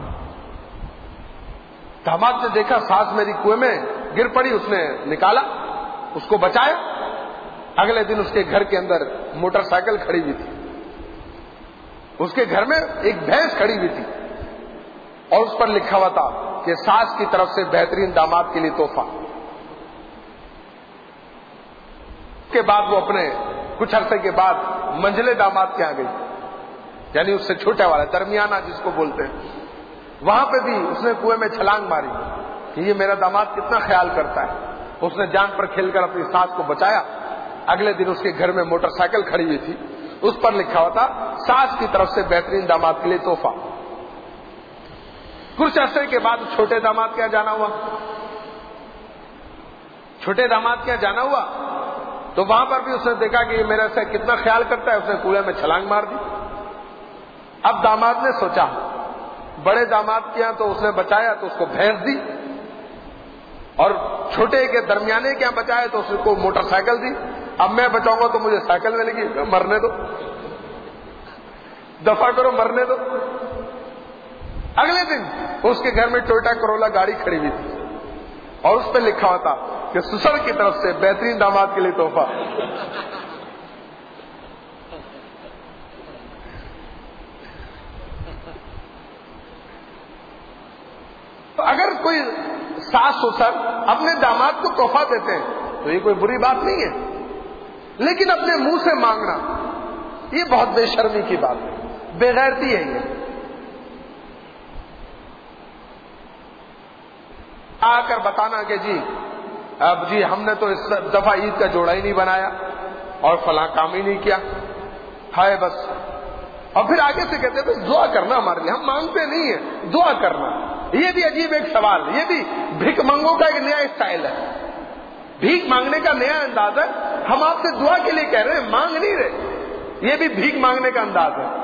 Speaker 1: داماد نے دیکھا ساس میری کنویں میں گر پڑی، اس نے نکالا، اس کو بچایا. اگلے دن اس کے گھر کے اندر موٹر سائیکل کھڑی ہوئی تھی، اس کے گھر میں ایک بھینس کھڑی ہوئی تھی اور اس پر لکھا ہوا تھا کہ ساس کی طرف سے بہترین داماد کے لیے تحفہ. کے بعد وہ اپنے کچھ عرصے کے بعد منجلے داماد کے یہاں گئی، یعنی اس سے چھوٹا والا، درمیانہ جس کو بولتے ہیں. وہاں پہ بھی اس نے کنویں میں چھلانگ ماری کہ یہ میرا داماد کتنا خیال کرتا ہے. اس نے جان پر کھیل کر اپنی ساس کو بچایا. اگلے دن اس کے گھر میں موٹر سائیکل کھڑی ہوئی تھی، اس پر لکھا ہوا تھا ساس کی طرف سے بہترین داماد کے لیے تحفہ. کچھ عرصے کے بعد چھوٹے داماد کے یہاں جانا ہوا. چھوٹے داماد کے یہاں جانا ہوا تو وہاں پر بھی اس نے دیکھا کہ یہ میرے سے کتنا خیال کرتا ہے، اس نے کنویں میں چھلانگ مار دی. اب داماد نے سوچا، بڑے داماد کے یہاں تو اس نے بچایا تو اس کو بھینس دی، اور چھوٹے کے درمیانے کے یہاں بچایا تو اس کو موٹر سائیکل دی. اب میں بچاؤں گا تو مجھے سائیکل ملے گی، مرنے دو، دفع کرو، مرنے دو. اگلے دن اس کے گھر میں ٹویوٹا کرولا گاڑی کھڑی ہوئی تھی اور اس پہ لکھا ہوا تھا کہ سسر کی طرف سے بہترین داماد کے لیے تحفہ. تو اگر کوئی ساس سسر اپنے داماد کو تحفہ دیتے ہیں تو یہ کوئی بری بات نہیں ہے، لیکن اپنے منہ سے مانگنا یہ بہت بے شرمی کی بات ہے، بے غیرتی ہے. یہ آ کر بتانا کہ جی اب جی ہم نے تو اس دفعہ عید کا جوڑا ہی نہیں بنایا اور فلاں کام ہی نہیں کیا، ہائے بس. اور پھر آگے سے کہتے ہیں بس دعا کرنا ہمارے لیے، ہم مانگتے نہیں ہیں، دعا کرنا. یہ بھی عجیب ایک سوال، یہ بھی بھیک منگوں کا ایک نیا اسٹائل ہے، بھیک مانگنے کا نیا انداز ہے. ہم آپ سے دعا کے لیے کہہ رہے ہیں، مانگ نہیں رہے. یہ بھی بھیک مانگنے کا انداز ہے.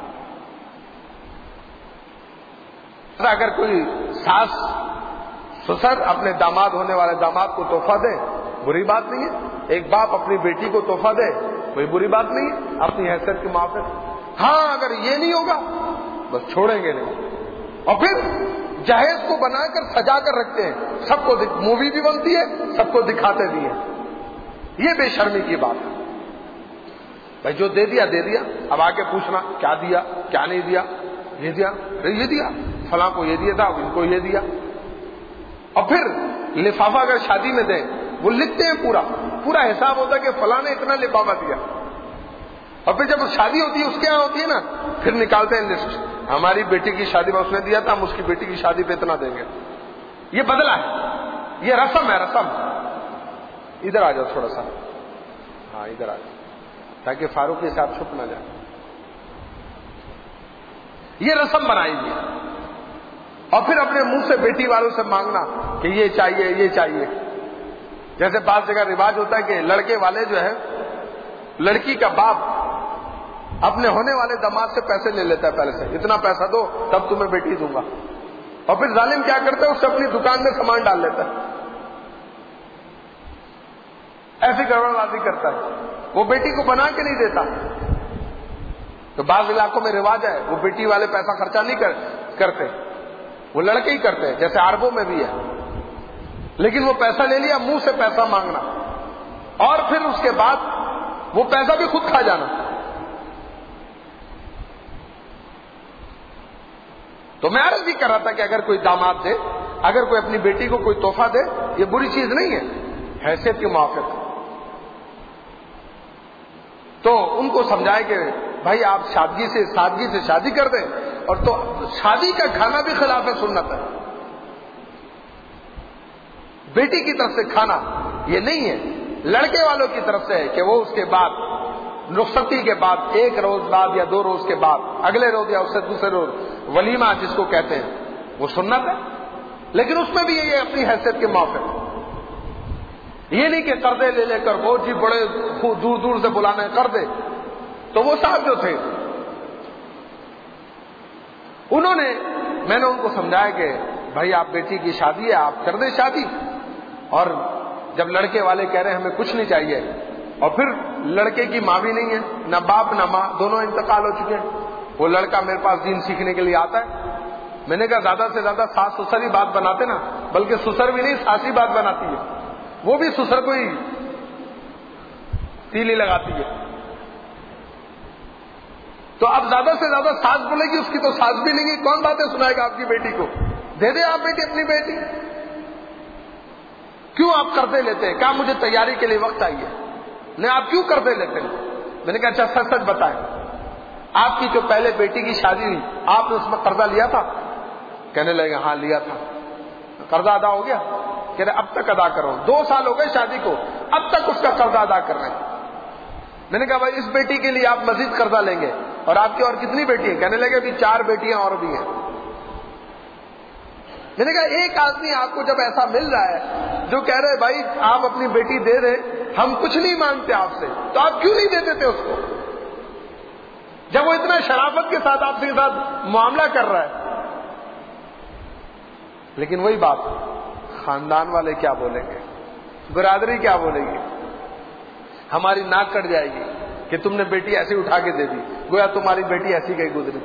Speaker 1: اگر کوئی ساس سسر اپنے داماد ہونے والے داماد کو تحفہ دے بری بات نہیں ہے. ایک باپ اپنی بیٹی کو تحفہ دے کوئی بری بات نہیں ہے اپنی حیثیت کے موافق. ہاں اگر یہ نہیں ہوگا بس چھوڑیں گے نہیں. اور پھر جہیز کو بنا کر سجا کر رکھتے ہیں، سب کو مووی بھی بنتی ہے، سب کو دکھاتے بھی ہیں. یہ بے شرمی کی بات ہے بھائی. جو دے دیا دے دیا، اب آ کے پوچھنا کیا دیا کیا نہیں دیا. یہ دیا یہ دیا، فلاں کو یہ دیا تھا، ان کو یہ دیا. اور پھر لفافہ اگر شادی میں دیں وہ لکھتے ہیں، پورا پورا حساب ہوتا ہے کہ فلاں نے اتنا لفافہ دیا. اور پھر جب شادی ہوتی ہے اس کے یہاں ہوتی ہے نا، پھر نکالتے ہیں لسٹ، ہماری بیٹی کی شادی میں اس نے دیا تھا، ہم اس کی بیٹی کی شادی پہ اتنا دیں گے. یہ بدلا ہے، یہ رسم ہے، رسم. ادھر آ جاؤ تھوڑا سا، ہاں ادھر آ جاؤ تاکہ فاروقی صاحب چھپ نہ جائے. یہ رسم بنائی گئی، اور پھر اپنے منہ سے بیٹی والوں سے مانگنا کہ یہ چاہیے یہ چاہیے. جیسے بعض جگہ رواج ہوتا ہے کہ لڑکے والے جو ہے، لڑکی کا باپ اپنے ہونے والے داماد سے پیسے لے لیتا ہے پہلے سے، اتنا پیسہ دو تب تمہیں بیٹی دوں گا. اور پھر ظالم کیا کرتا ہے، اس سے اپنی دکان میں سامان ڈال لیتا ہے، ایسی گڑبڑ بازی کرتا ہے، وہ بیٹی کو بنا کے نہیں دیتا. تو بعض علاقوں میں رواج ہے وہ بیٹی والے پیسہ خرچہ نہیں کرتے، وہ لڑکے ہی کرتے ہیں، جیسے عربوں میں بھی ہے. لیکن وہ پیسہ لے لیا، منہ سے پیسہ مانگنا، اور پھر اس کے بعد وہ پیسہ بھی خود کھا جانا. تو میں عرض بھی کر رہا تھا کہ اگر کوئی داماد دے، اگر کوئی اپنی بیٹی کو کوئی تحفہ دے، یہ بری چیز نہیں ہے، حیثیت کے موافق. تو ان کو سمجھائے کہ بھائی آپ سادگی سے شادی کر دیں. اور تو شادی کا کھانا بھی خلاف سنت ہے. بیٹی کی طرف سے کھانا یہ نہیں ہے، لڑکے والوں کی طرف سے ہے کہ وہ اس کے بعد رخصتی کے بعد 1 روز بعد یا 2 روز کے بعد، اگلے روز یا اس سے دوسرے روز ولیمہ جس کو کہتے ہیں، وہ سنت ہے. لیکن اس میں بھی یہ اپنی حیثیت کے موافق. یہ نہیں کہ قرضے لے لے کر بہت جی بڑے دور دور سے بلانے قرضے. تو وہ صاحب جو تھے میں نے ان کو سمجھایا کہ بھائی آپ بیٹی کی شادی ہے، آپ کر دیں شادی. اور جب لڑکے والے کہہ رہے ہیں ہمیں کچھ نہیں چاہیے، اور پھر لڑکے کی ماں بھی نہیں ہے، نہ باپ نہ ماں، دونوں انتقال ہو چکے ہیں. وہ لڑکا میرے پاس دین سیکھنے کے لیے آتا ہے. میں نے کہا زیادہ سے زیادہ ساس سسر ہی بات بناتے نا، بلکہ سسر بھی نہیں ساس ہی بات بناتی ہے، وہ بھی سسر کو ہی تیلی لگاتی ہے. تو اب زیادہ سے زیادہ ساس بولے گی، اس کی تو ساس بھی نہیں گی، کون باتیں سنائے گا آپ کی بیٹی کو؟ دے دیں آپ بیٹی اپنی بیٹی. کیوں آپ قرضے لیتے ہیں؟ کہا مجھے تیاری کے لیے وقت چاہیے. نہیں آپ کیوں قرضے لیتے ہیں؟ میں نے کہا اچھا سچ سچ بتائیں، آپ کی جو پہلے بیٹی کی شادی ہوئی آپ نے اس میں قرضہ لیا تھا؟ کہنے لگے ہاں لیا تھا. قرضہ ادا ہو گیا؟ کہہ رہے اب تک ادا کرو. 2 سال ہو گئے شادی کو، اب تک اس کا قرضہ ادا کر رہے ہیں. میں نے کہا بھائی اس بیٹی کے لیے آپ مزید قرضہ لیں گے، اور آپ کی اور کتنی بیٹی ہیں؟ کہنے لگے ابھی 4 بیٹیاں اور بھی ہیں. میں نے کہا ایک آدمی آپ کو جب ایسا مل رہا ہے جو کہہ رہے بھائی آپ اپنی بیٹی دے دیں، ہم کچھ نہیں مانگتے آپ سے، تو آپ کیوں نہیں دے دیتے اس کو جب وہ اتنا شرافت کے ساتھ آپ کے ساتھ معاملہ کر رہا ہے؟ لیکن وہی بات، خاندان والے کیا بولیں گے، برادری کیا بولے گی، ہماری ناک کٹ جائے گی کہ تم نے بیٹی ایسی اٹھا کے دے دی، گویا تمہاری بیٹی ایسی گئی گزری.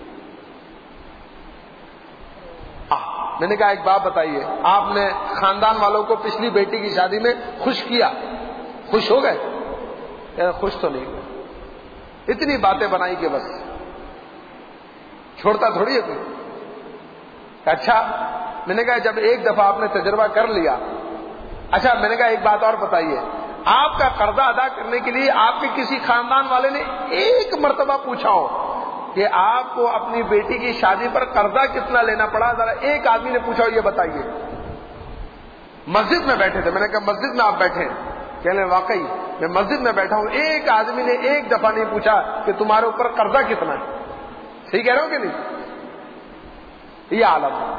Speaker 1: میں نے کہا ایک بات بتائیے، آپ نے خاندان والوں کو پچھلی بیٹی کی شادی میں خوش کیا، خوش ہو گئے؟ خوش تو نہیں ہوئے. اتنی باتیں بنائی کہ بس چھوڑتا تھوڑی ہے کوئی. اچھا میں نے کہا جب ایک دفعہ آپ نے تجربہ کر لیا، اچھا میں نے کہا ایک بات اور بتائیے، آپ کا قرضہ ادا کرنے کے لیے آپ کے کسی خاندان والے نے ایک مرتبہ پوچھا ہو کہ آپ کو اپنی بیٹی کی شادی پر قرضہ کتنا لینا پڑا؟ ذرا ایک آدمی نے پوچھا ہو یہ بتائیے. مسجد میں بیٹھے تھے، میں نے کہا مسجد میں آپ بیٹھے ہیں؟ کہنے واقعی میں مسجد میں بیٹھا ہوں، ایک آدمی نے ایک دفعہ نہیں پوچھا کہ تمہارے اوپر قرضہ کتنا ہے. صحیح کہہ رہا ہوں کہ نہیں؟ یہ عالم ہے.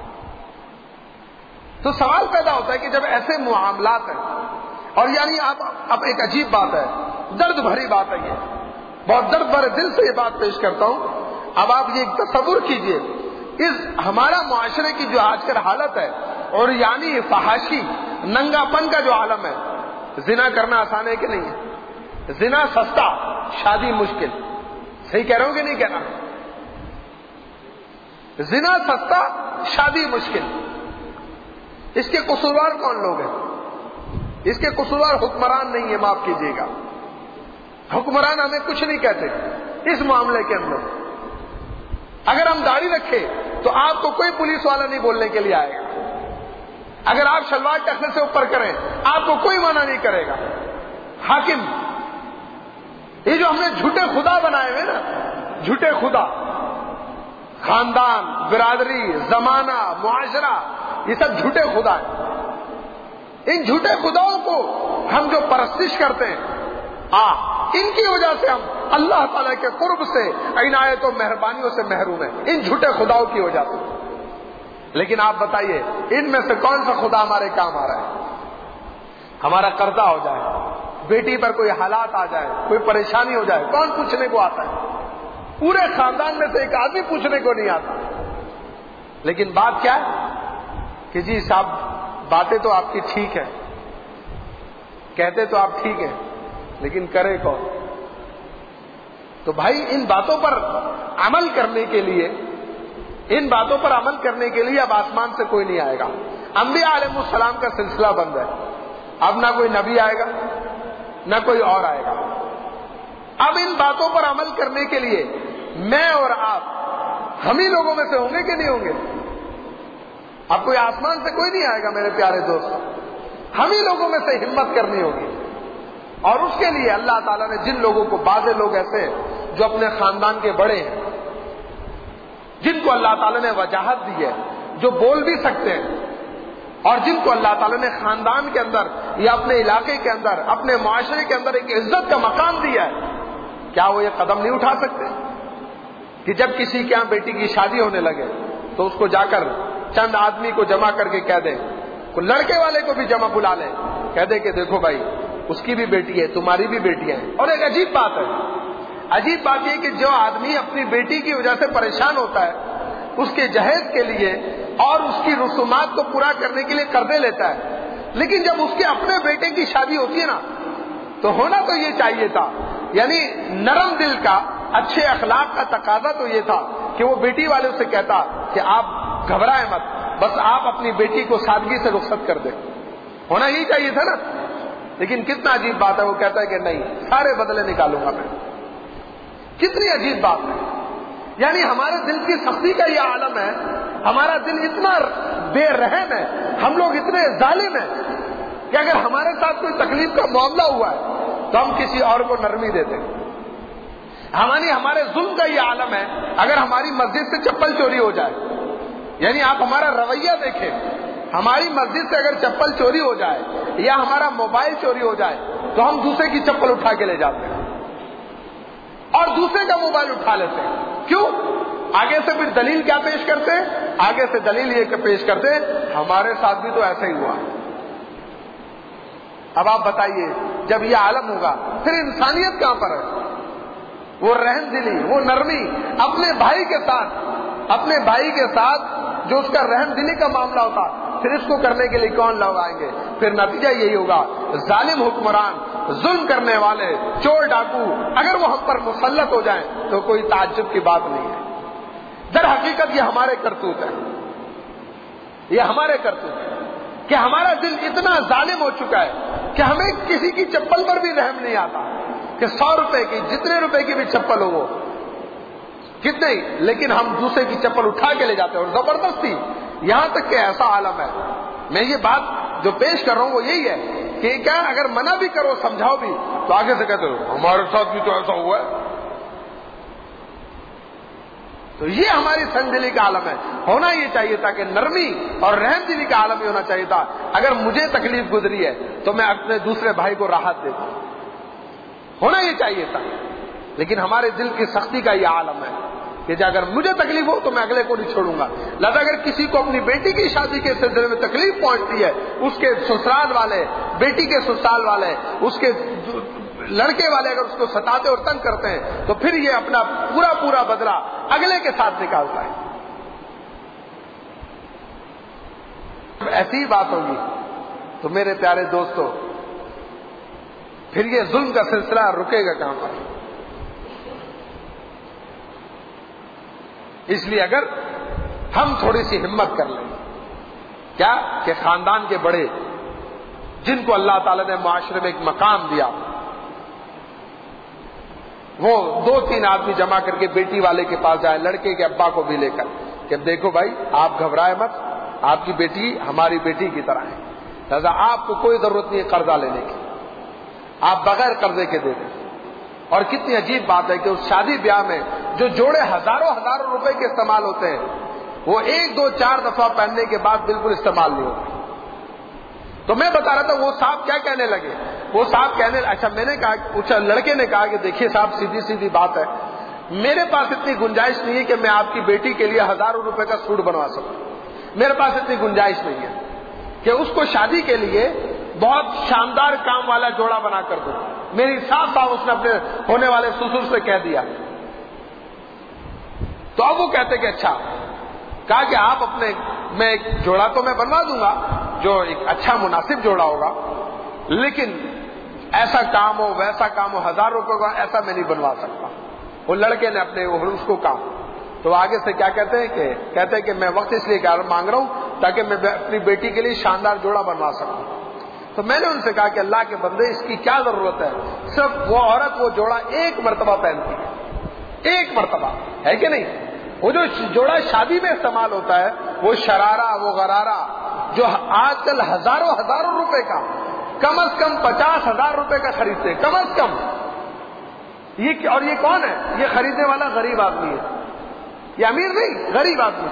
Speaker 1: تو سوال پیدا ہوتا ہے کہ جب ایسے معاملات ہیں، اور یعنی آپ اب ایک عجیب بات ہے، درد بھری بات ہے، یہ بہت درد بھرے دل سے یہ بات پیش کرتا ہوں. اب آپ یہ تصور کیجئے، اس ہمارا معاشرے کی جو آج کل حالت ہے، اور یعنی فحاشی ننگا پن کا جو عالم ہے، زنا کرنا آسان ہے کہ نہیں ہے؟ زنا سستا، شادی مشکل. صحیح کہہ رہا ہوں کہ نہیں کہنا؟ زنا سستا، شادی مشکل. اس کے قصوروار کون لوگ ہیں؟ اس کے قصوروار حکمران نہیں ہے، معاف کیجیے گا. حکمران ہمیں کچھ نہیں کہتے اس معاملے کے اندر. اگر ہم داڑھی رکھے تو آپ کو کوئی پولیس والا نہیں بولنے کے لیے آئے گا. اگر آپ شلوار ٹخنے سے اوپر کریں آپ کو کوئی منع نہیں کرے گا. حاکم یہ جو ہم نے جھوٹے خدا بنائے ہوئے نا، جھوٹے خدا، خاندان، برادری، زمانہ، معاشرہ، یہ سب جھوٹے خدا ہیں۔ ان جھوٹے خداؤں کو ہم جو پرستش کرتے ہیں، ان کی وجہ سے ہم اللہ تعالیٰ کے قرب سے، عنایت و مہربانیوں سے محروم ہیں، ان جھوٹے خداؤں کی وجہ سے۔ لیکن آپ بتائیے، ان میں سے کون سا خدا ہمارے کام آ رہا ہے؟ ہمارا قرضہ ہو جائے، بیٹی پر کوئی حالات آ جائے، کوئی پریشانی ہو جائے، کون پوچھنے کو آتا ہے؟ پورے خاندان میں سے ایک آدمی پوچھنے کو نہیں آتا۔ لیکن بات کیا ہے کہ جی صاحب باتیں تو آپ کی ٹھیک ہے، کہتے تو آپ ٹھیک ہیں، لیکن کرے کون؟ تو بھائی ان باتوں پر عمل کرنے کے لیے، ان باتوں پر عمل کرنے کے لیے اب آسمان سے کوئی نہیں آئے گا۔ انبیاء علیہ السلام کا سلسلہ بند ہے، اب نہ کوئی نبی آئے گا نہ کوئی اور آئے گا۔ اب ان باتوں پر عمل کرنے کے لیے میں اور آپ ہم ہی لوگوں میں سے ہوں گے کہ نہیں ہوں گے؟ اب کوئی آسمان سے کوئی نہیں آئے گا میرے پیارے دوست، ہم ہی لوگوں میں سے ہمت کرنی ہوگی۔ اور اس کے لیے اللہ تعالیٰ نے جن لوگوں کو، بعض لوگ ایسے جو اپنے خاندان کے بڑے ہیں، جن کو اللہ تعالیٰ نے وجاہت دی ہے، جو بول بھی سکتے ہیں، اور جن کو اللہ تعالیٰ نے خاندان کے اندر یا اپنے علاقے کے اندر، اپنے معاشرے کے اندر ایک عزت کا مقام دیا ہے، کیا وہ یہ قدم نہیں اٹھا سکتے کہ جب کسی کے یہاں بیٹی کی شادی ہونے لگے تو اس کو جا کر چند آدمی کو جمع کر کے کہہ دیں، کوئی لڑکے والے کو بھی جمع بلا لیں، کہہ دیں کہ دیکھو بھائی اس کی بھی بیٹی ہے، تمہاری بھی بیٹی ہے۔ اور ایک عجیب بات ہے، عجیب بات یہ کہ جو آدمی اپنی بیٹی کی وجہ سے پریشان ہوتا ہے، اس کے جہیز کے لیے اور اس کی رسومات کو پورا کرنے کے لیے قرضے لیتا ہے، لیکن جب اس کے اپنے بیٹے کی شادی ہوتی ہے نا، تو ہونا تو یہ چاہیے تھا، یعنی نرم دل کا، اچھے اخلاق کا تقاضا تو یہ تھا کہ وہ بیٹی والے سے کہتا کہ آپ گھبرائیں مت، بس آپ اپنی بیٹی کو سادگی سے رخصت کر دیں، ہونا یہی چاہیے تھا نا۔ لیکن کتنا عجیب بات ہے، وہ کہتا ہے کہ نہیں، سارے بدلے نکالوں گا میں۔ کتنی عجیب بات ہے، یعنی ہمارے دل کی سختی کا یہ عالم ہے، ہمارا دل اتنا بے رحم ہے، ہم لوگ اتنے ظالم ہیں کہ اگر ہمارے ساتھ کوئی تکلیف کا معاملہ ہوا ہے تو ہم کسی اور کو نرمی دیتے ہیں۔ ہمارے ظلم کا یہ عالم ہے، اگر ہماری مسجد سے چپل چوری ہو جائے، یعنی آپ ہمارا رویہ دیکھیں، ہماری مسجد سے اگر چپل چوری ہو جائے یا ہمارا موبائل چوری ہو جائے تو ہم دوسرے کی چپل اٹھا کے لے جاتے ہیں اور دوسرے کا موبائل اٹھا لیتے ہیں۔ کیوں؟ آگے سے پھر دلیل کیا پیش کرتے ہیں؟ آگے سے دلیل یہ پیش کرتے ہیں ہمارے ساتھ بھی تو ایسا ہی ہوا۔ اب آپ بتائیے، جب یہ عالم ہوگا پھر انسانیت کہاں پر ہے؟ وہ رحم دلی، وہ نرمی اپنے بھائی کے ساتھ جو اس کا رحم دلی کا معاملہ ہوتا، پھر اس کو کرنے کے لیے کون لوگ آئیں گے؟ پھر نتیجہ یہی ہوگا، ظالم حکمران، ظلم کرنے والے، چور ڈاکو اگر وہ ہم پر مسلط ہو جائیں تو کوئی تعجب کی بات نہیں ہے۔ در حقیقت یہ ہمارے کرتوت ہے، یہ ہمارے کرتوت ہے کہ ہمارا دل اتنا ظالم ہو چکا ہے کہ ہمیں کسی کی چپل پر بھی رحم نہیں آتا کہ 100 روپے کی، جتنے روپے کی بھی چپل ہو وہ کتنے ہی، لیکن ہم دوسرے کی چپل اٹھا کے لے جاتے ہیں، اور زبردستی، یہاں تک کہ ایسا عالم ہے۔ میں یہ بات جو پیش کر رہا ہوں وہ یہی ہے کہ کیا اگر منع بھی کرو، سمجھاؤ بھی، تو آگے سے کہتے ہو ہمارے ساتھ بھی تو ایسا ہوا ہے۔ تو یہ ہماری سنگ دلی کا عالم ہے۔ ہونا یہ چاہیے تھا کہ نرمی اور رحم دلی کا عالم ہی ہونا چاہیے تھا۔ اگر مجھے تکلیف گزری ہے تو میں اپنے دوسرے بھائی کو راحت دیتا ہوں، ہونا یہ چاہیے تھا۔ لیکن ہمارے دل کی سختی کا یہ عالم ہے کہ اگر مجھے تکلیف ہو تو میں اگلے کو نہیں چھوڑوں گا۔ لہذا اگر کسی کو اپنی بیٹی کی شادی کے سلسلے میں تکلیف پہنچتی ہے، اس کے سسرال والے، بیٹی کے سسرال والے، اس کے لڑکے والے اگر اس کو ستاتے اور تنگ کرتے ہیں تو پھر یہ اپنا پورا بدلہ اگلے کے ساتھ نکالتا ہے۔ ایسی بات ہوگی تو میرے پیارے دوستو، پھر یہ ظلم کا سلسلہ رکے گا کہاں پر؟ اس لیے اگر ہم تھوڑی سی ہمت کر لیں، کیا کہ خاندان کے بڑے جن کو اللہ تعالیٰ نے معاشرے میں ایک مقام دیا، وہ 2-3 آدمی جمع کر کے بیٹی والے کے پاس جائے، لڑکے کے ابا کو بھی لے کر کہ دیکھو بھائی آپ گھبرائے مت، آپ کی بیٹی ہماری بیٹی کی طرح ہے، لہذا آپ کو کوئی ضرورت نہیں ہے قرضہ لینے کی، آپ بغیر قرضے کے دے دیں۔ اور کتنی عجیب بات ہے کہ اس شادی بیاہ میں جو جوڑے ہزاروں روپے کے استعمال ہوتے ہیں وہ 1 2 4 دفعہ پہننے کے بعد بالکل استعمال نہیں ہوتے. تو میں بتا رہا تھا وہ صاحب کیا کہنے لگے. وہ صاحب کہنے اچھا میں نے کہا لڑکے نے کہا کہ دیکھیے صاحب سیدھی بات ہے, میرے پاس اتنی گنجائش نہیں ہے کہ میں آپ کی بیٹی کے لیے ہزاروں روپے کا سوٹ بنوا سکوں. میرے پاس اتنی گنجائش نہیں ہے کہ اس کو شادی کے لیے بہت شاندار کام والا جوڑا بنا کر دوں. میری صاف اس نے اپنے ہونے والے سسر سے کہہ دیا. تو اب وہ کہتے کہ اچھا, کہا کہ آپ اپنے میں ایک جوڑا تو میں بنوا دوں گا جو ایک اچھا مناسب جوڑا ہوگا, لیکن ایسا کام ہو ویسا کام ہو 1000 روپے کا ایسا میں نہیں بنوا سکتا. وہ لڑکے نے اپنے اس کو کہا. تو آگے سے کیا کہتے ہیں کہ میں وقت اس لیے مانگ رہا ہوں تاکہ میں اپنی بیٹی کے لیے شاندار جوڑا بنوا سکوں. تو میں نے ان سے کہا کہ اللہ کے بندے اس کی کیا ضرورت ہے, صرف وہ عورت وہ جوڑا 1 مرتبہ پہنتی ہے, 1 مرتبہ ہے کہ نہیں. وہ جو جوڑا شادی میں استعمال ہوتا ہے وہ شرارہ وہ غرارہ جو آج کل ہزاروں روپے کا, کم از کم 50,000 روپے کا خریدتے ہیں کم از کم. اور یہ کون ہے؟ یہ خریدنے والا غریب آدمی ہے, یہ امیر نہیں, غریب آدمی.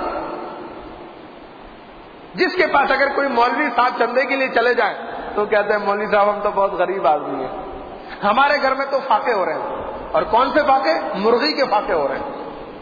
Speaker 1: جس کے پاس اگر کوئی مولوی صاحب چندے کے لیے چلے جائیں تو کہتے ہیں مولوی صاحب ہم تو بہت غریب آدمی ہیں, ہمارے گھر میں تو فاقے ہو رہے ہیں. اور کون سے فاقے؟ مرغی کے فاقے ہو رہے ہیں.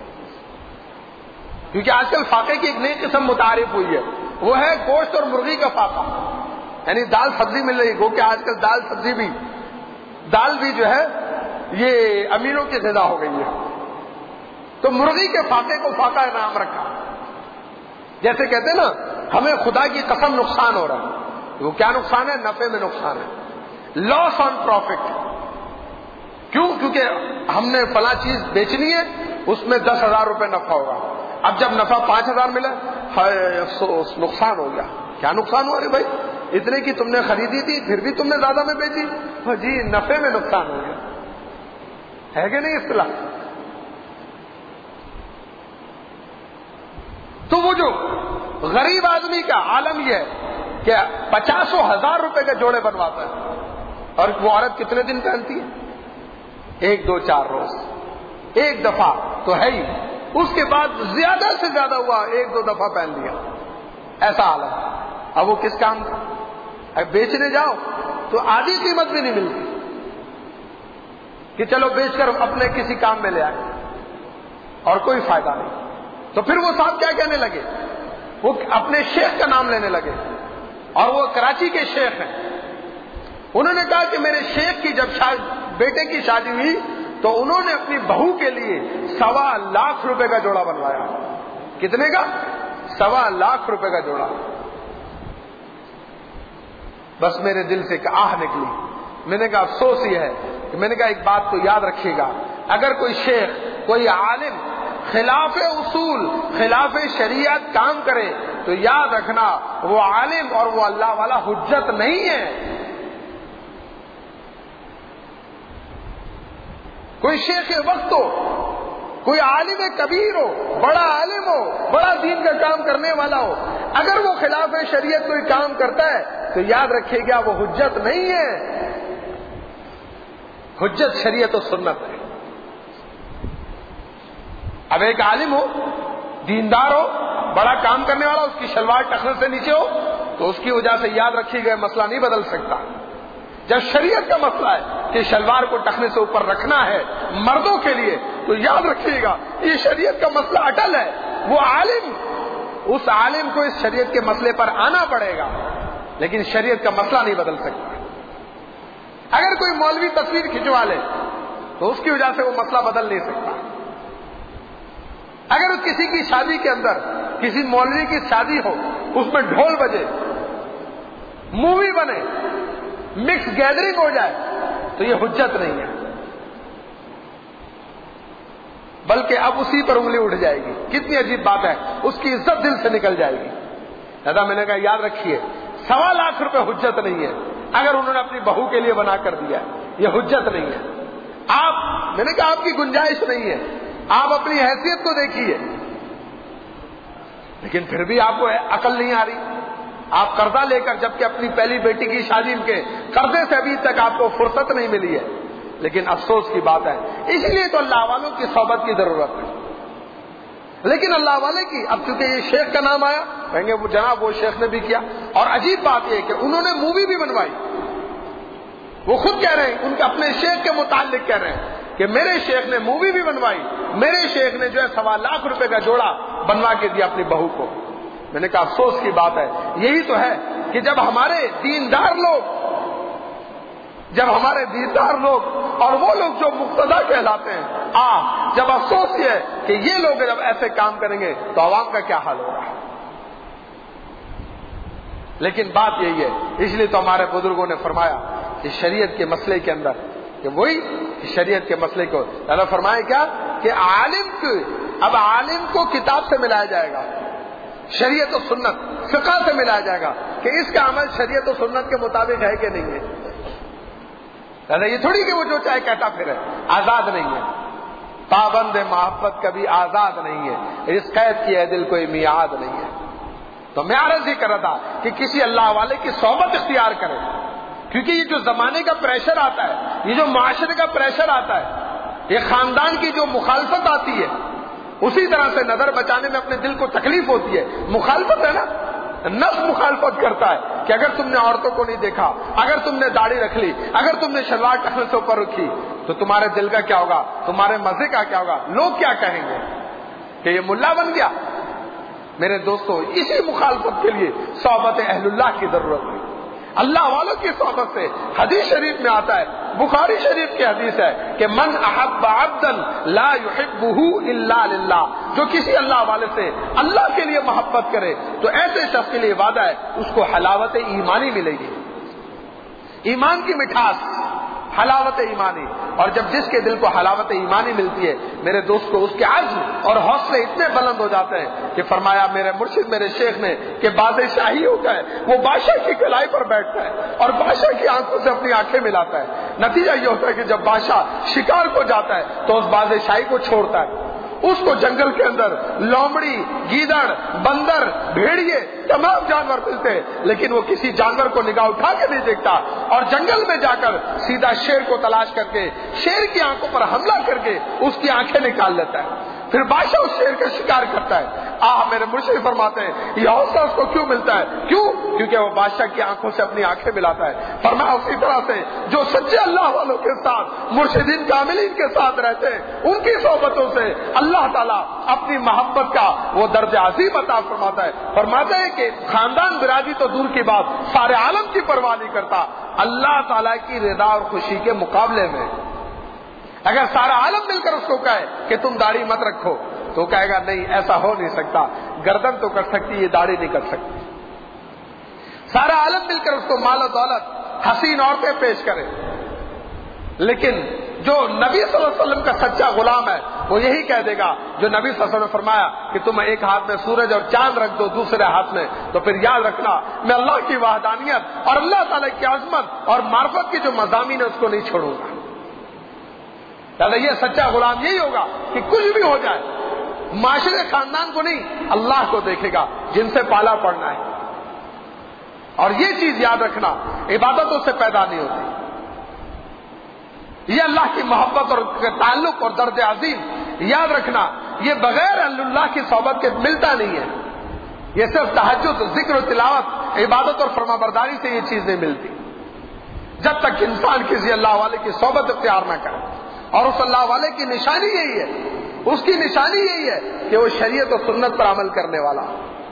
Speaker 1: کیونکہ آج کل فاقے کی ایک نئی قسم متعارف ہوئی ہے, وہ ہے گوشت اور مرغی کا فاقہ, یعنی دال سبزی مل رہی. گو کہ آج کل دال بھی جو ہے یہ امینوں کی غذا ہو گئی ہے. تو مرغی کے فاقے کو فاقہ نام رکھا. جیسے کہتے ہیں نا ہمیں خدا کی قسم نقصان ہو رہا ہے. وہ کیا نقصان ہے؟ نفع میں نقصان ہے, لاس آن پروفٹ. کیوں؟ کیونکہ ہم نے فلاں چیز بیچنی ہے, اس میں 10,000 روپے نفع ہوگا. اب جب نفع 5,000 ملا, افسوس نقصان ہو گیا. کیا نقصان ہوا؟ ارے بھائی اتنے کی تم نے خریدی تھی پھر بھی تم نے زیادہ میں بیچی. جی نفع میں نقصان ہو گیا. ہے کہ نہیں اصطلاح؟ تو وہ جو غریب آدمی کا عالم یہ ہے کہ 50,000 روپے کے جوڑے بنواتا ہے, اور وہ عورت کتنے دن پہنتی ہے؟ 1 2 4 روز, 1 دفعہ تو ہے ہی. اس کے بعد زیادہ سے زیادہ ہوا 1 2 دفعہ پہن لیا. ایسا عالم. اب وہ کس کام کا؟ اب بیچنے جاؤ تو آدھی قیمت بھی نہیں ملتی کہ چلو بیچ کر اپنے کسی کام میں لے آئے, اور کوئی فائدہ نہیں. تو پھر وہ صاحب کیا کہنے لگے, وہ اپنے شیخ کا نام لینے لگے, اور وہ کراچی کے شیخ ہیں. انہوں نے کہا کہ میرے شیخ کی جب بیٹے کی شادی ہوئی تو انہوں نے اپنی بہو کے لیے 1.25 لاکھ روپے کا جوڑا بنوایا. کتنے کا؟ 1.25 لاکھ روپے کا جوڑا. بس میرے دل سے ایک آہ نکلی. میں نے کہا افسوس یہ ہے کہ میں نے کہا ایک بات کو یاد رکھیے گا, اگر کوئی شیخ کوئی عالم خلاف اصول خلاف شریعت کام کرے تو یاد رکھنا وہ عالم اور وہ اللہ والا حجت نہیں ہے. کوئی شیخ وقت ہو, کوئی عالم کبیر ہو, بڑا عالم ہو, بڑا دین کا کام کرنے والا ہو, اگر وہ خلاف شریعت کوئی کام کرتا ہے تو یاد رکھیے گا وہ حجت نہیں ہے. حجت شریعت و سنت ہے. اب ایک عالم ہو, دیندار ہو, بڑا کام کرنے والا, اس کی شلوار ٹخنے سے نیچے ہو تو اس کی وجہ سے یاد رکھیے گا مسئلہ نہیں بدل سکتا. جب شریعت کا مسئلہ ہے کہ شلوار کو ٹخنے سے اوپر رکھنا ہے مردوں کے لیے تو یاد رکھیے گا یہ شریعت کا مسئلہ اٹل ہے. وہ عالم, اس عالم کو اس شریعت کے مسئلے پر آنا پڑے گا, لیکن شریعت کا مسئلہ نہیں بدل سکتا. اگر کوئی مولوی تصویر کھنچوا لے تو اس کی وجہ سے وہ مسئلہ بدل نہیں سکتا. اگر کسی کی شادی کے اندر کسی مولوی کی شادی ہو, اس میں ڈھول بجے, مووی بنے, مکس گیدرنگ ہو جائے تو یہ حجت نہیں ہے, بلکہ اب اسی پر انگلی اٹھ جائے گی. کتنی عجیب بات ہے, اس کی عزت دل سے نکل جائے گی. دادا میں نے کہا یاد رکھیے 1.25 لاکھ روپے حجت نہیں ہے. اگر انہوں نے اپنی بہو کے لیے بنا کر دیا یہ حجت نہیں ہے. میں نے کہا آپ کی گنجائش نہیں ہے, آپ اپنی حیثیت کو دیکھیے, لیکن پھر بھی آپ کو عقل نہیں آ رہی. آپ قرضہ لے کر, جبکہ اپنی پہلی بیٹی کی شادی کے قرضے سے ابھی تک آپ کو فرصت نہیں ملی ہے, لیکن افسوس کی بات ہے، اس لیے تو اللہ والوں کی صحبت کی ضرورت ہے۔ لیکن اللہ والے کی، اب چونکہ یہ شیخ کا نام آیا، کہیں گے وہ جناب وہ شیخ نے بھی کیا، اور عجیب بات یہ ہے کہ انہوں نے مووی بھی بنوائی، وہ خود کہہ رہے ہیں، ان کے اپنے شیخ کے متعلق کہہ رہے ہیں کہ میرے شیخ نے مووی بھی بنوائی، میرے شیخ نے جو ہے 1.25 لاکھ روپے کا جوڑا بنوا کے دیا اپنی بہو کو۔ میں نے کہا افسوس کی بات ہے، یہی تو ہے کہ جب ہمارے دیندار لوگ اور وہ لوگ جو مقتدا کہلاتے ہیں، جب افسوس یہ ہے کہ یہ لوگ جب ایسے کام کریں گے تو عوام کا کیا حال ہوگا۔ لیکن بات یہی ہے، اس لیے تو ہمارے بزرگوں نے فرمایا کہ شریعت کے مسئلے کے اندر، کہ وہی شریعت کے مسئلے کو اللہ فرمائے کیا کہ اب عالم کو کتاب سے ملایا جائے گا، شریعت و سنت فقہ سے ملایا جائے گا کہ اس کا عمل شریعت و سنت کے مطابق ہے کہ نہیں ہے۔ یہ تھوڑی کہ وہ جو چاہے کہتا پھرے، آزاد نہیں ہے، پابند محبت کبھی آزاد نہیں ہے، اس قید کی ہے دل کوئی میعاد نہیں ہے۔ تو میں عرض ہی کر رہا تھا کہ کسی اللہ والے کی صحبت اختیار کرے، کیونکہ یہ جو زمانے کا پریشر آتا ہے، یہ جو معاشرے کا پریشر آتا ہے، یہ خاندان کی جو مخالفت آتی ہے، اسی طرح سے نظر بچانے میں اپنے دل کو تکلیف ہوتی ہے۔ مخالفت ہے نا، نفس مخالفت کرتا ہے کہ اگر تم نے عورتوں کو نہیں دیکھا، اگر تم نے داڑھی رکھ لی، اگر تم نے شلوار ٹخنے سے اوپر رکھی تو تمہارے دل کا کیا ہوگا، تمہارے مزے کا کیا ہوگا، لوگ کیا کہیں گے کہ یہ ملا بن گیا۔ میرے دوستو، اسی مخالفت کے لیے صحبت اہل اللہ کی ضرورت ہے، اللہ والوں کی صحبت سے۔ حدیث شریف میں آتا ہے، بخاری شریف کی حدیث ہے کہ من احب عبدا لا يحبه الا للہ، جو کسی اللہ والے سے اللہ کے لیے محبت کرے تو ایسے شخص کے لیے وعدہ ہے اس کو حلاوت ایمانی ملے گی، ایمان کی مٹھاس، حلاوت ایمانی۔ اور جب جس کے دل کو حلاوت ایمانی ملتی ہے میرے دوست کو، اس کے عزم اور حوصلے اتنے بلند ہو جاتے ہیں کہ فرمایا میرے مرشد میرے شیخ نے کہ بادشاہی ہوتا ہے وہ بادشاہ کی کلائی پر بیٹھتا ہے اور بادشاہ کی آنکھوں سے اپنی آنکھیں ملاتا ہے۔ نتیجہ یہ ہوتا ہے کہ جب بادشاہ شکار کو جاتا ہے تو اس بادشاہی کو چھوڑتا ہے، اس کو جنگل کے اندر لومڑی، گیدڑ، بندر، بھیڑیے تمام جانور ملتے ہیں، لیکن وہ کسی جانور کو نگاہ اٹھا کے نہیں دیکھتا، اور جنگل میں جا کر سیدھا شیر کو تلاش کر کے شیر کی آنکھوں پر حملہ کر کے اس کی آنکھیں نکال لیتا ہے، پھر بادشاہ اس شیر کا شکار کرتا ہے۔ میرے مرشد فرماتے ہیں یہ حوصلہ اس کو کیوں ملتا ہے؟ کیونکہ وہ بادشاہ کی آنکھوں سے اپنی آنکھیں ملاتا ہے۔ فرمایا اسی طرح سے جو سچے اللہ والوں کے ساتھ، مرشدین کاملین کے ساتھ رہتے ہیں، ان کی صحبتوں سے اللہ تعالیٰ اپنی محبت کا وہ درجہ عظیم عطا فرماتا ہے۔ فرماتا ہے کہ خاندان برادری تو دور کی بات، سارے عالم کی پرواہ نہیں کرتا اللہ تعالیٰ کی رضا اور خوشی کے مقابلے میں۔ اگر سارا عالم مل کر اس کو کہے کہ تم داڑھی مت رکھو تو کہے گا نہیں، ایسا ہو نہیں سکتا، گردن تو کر سکتی، یہ داڑھی نہیں کر سکتی۔ سارا عالم مل کر اس کو مال و دولت، حسین عورتیں پیش کرے، لیکن جو نبی صلی اللہ علیہ وسلم کا سچا غلام ہے وہ یہی کہہ دے گا جو نبی صلی اللہ علیہ وسلم نے فرمایا کہ تم ایک ہاتھ میں سورج اور چاند رکھ دو دوسرے ہاتھ میں، تو پھر یاد رکھنا میں اللہ کی وحدانیت اور اللہ تعالیٰ کی عظمت اور معرفت کی جو مضامین ہے اس کو نہیں چھوڑوں گا۔ یہ سچا غلام یہی ہوگا کہ کچھ بھی ہو جائے معاشرے خاندان کو نہیں، اللہ کو دیکھے گا جن سے پالا پڑنا ہے۔ اور یہ چیز یاد رکھنا عبادتوں سے پیدا نہیں ہوتی، یہ اللہ کی محبت اور تعلق اور درجہ عظیم یاد رکھنا یہ بغیر اللہ کی صحبت کے ملتا نہیں ہے۔ یہ صرف تہجد، ذکر و تلاوت، عبادت اور فرمانبرداری سے یہ چیز نہیں ملتی جب تک انسان کسی اللہ والے کی صحبت اختیار نہ کرے۔ اور اس اللہ والے کی نشانی یہی ہے، اس کی نشانی یہی ہے کہ وہ شریعت و سنت پر عمل کرنے والا،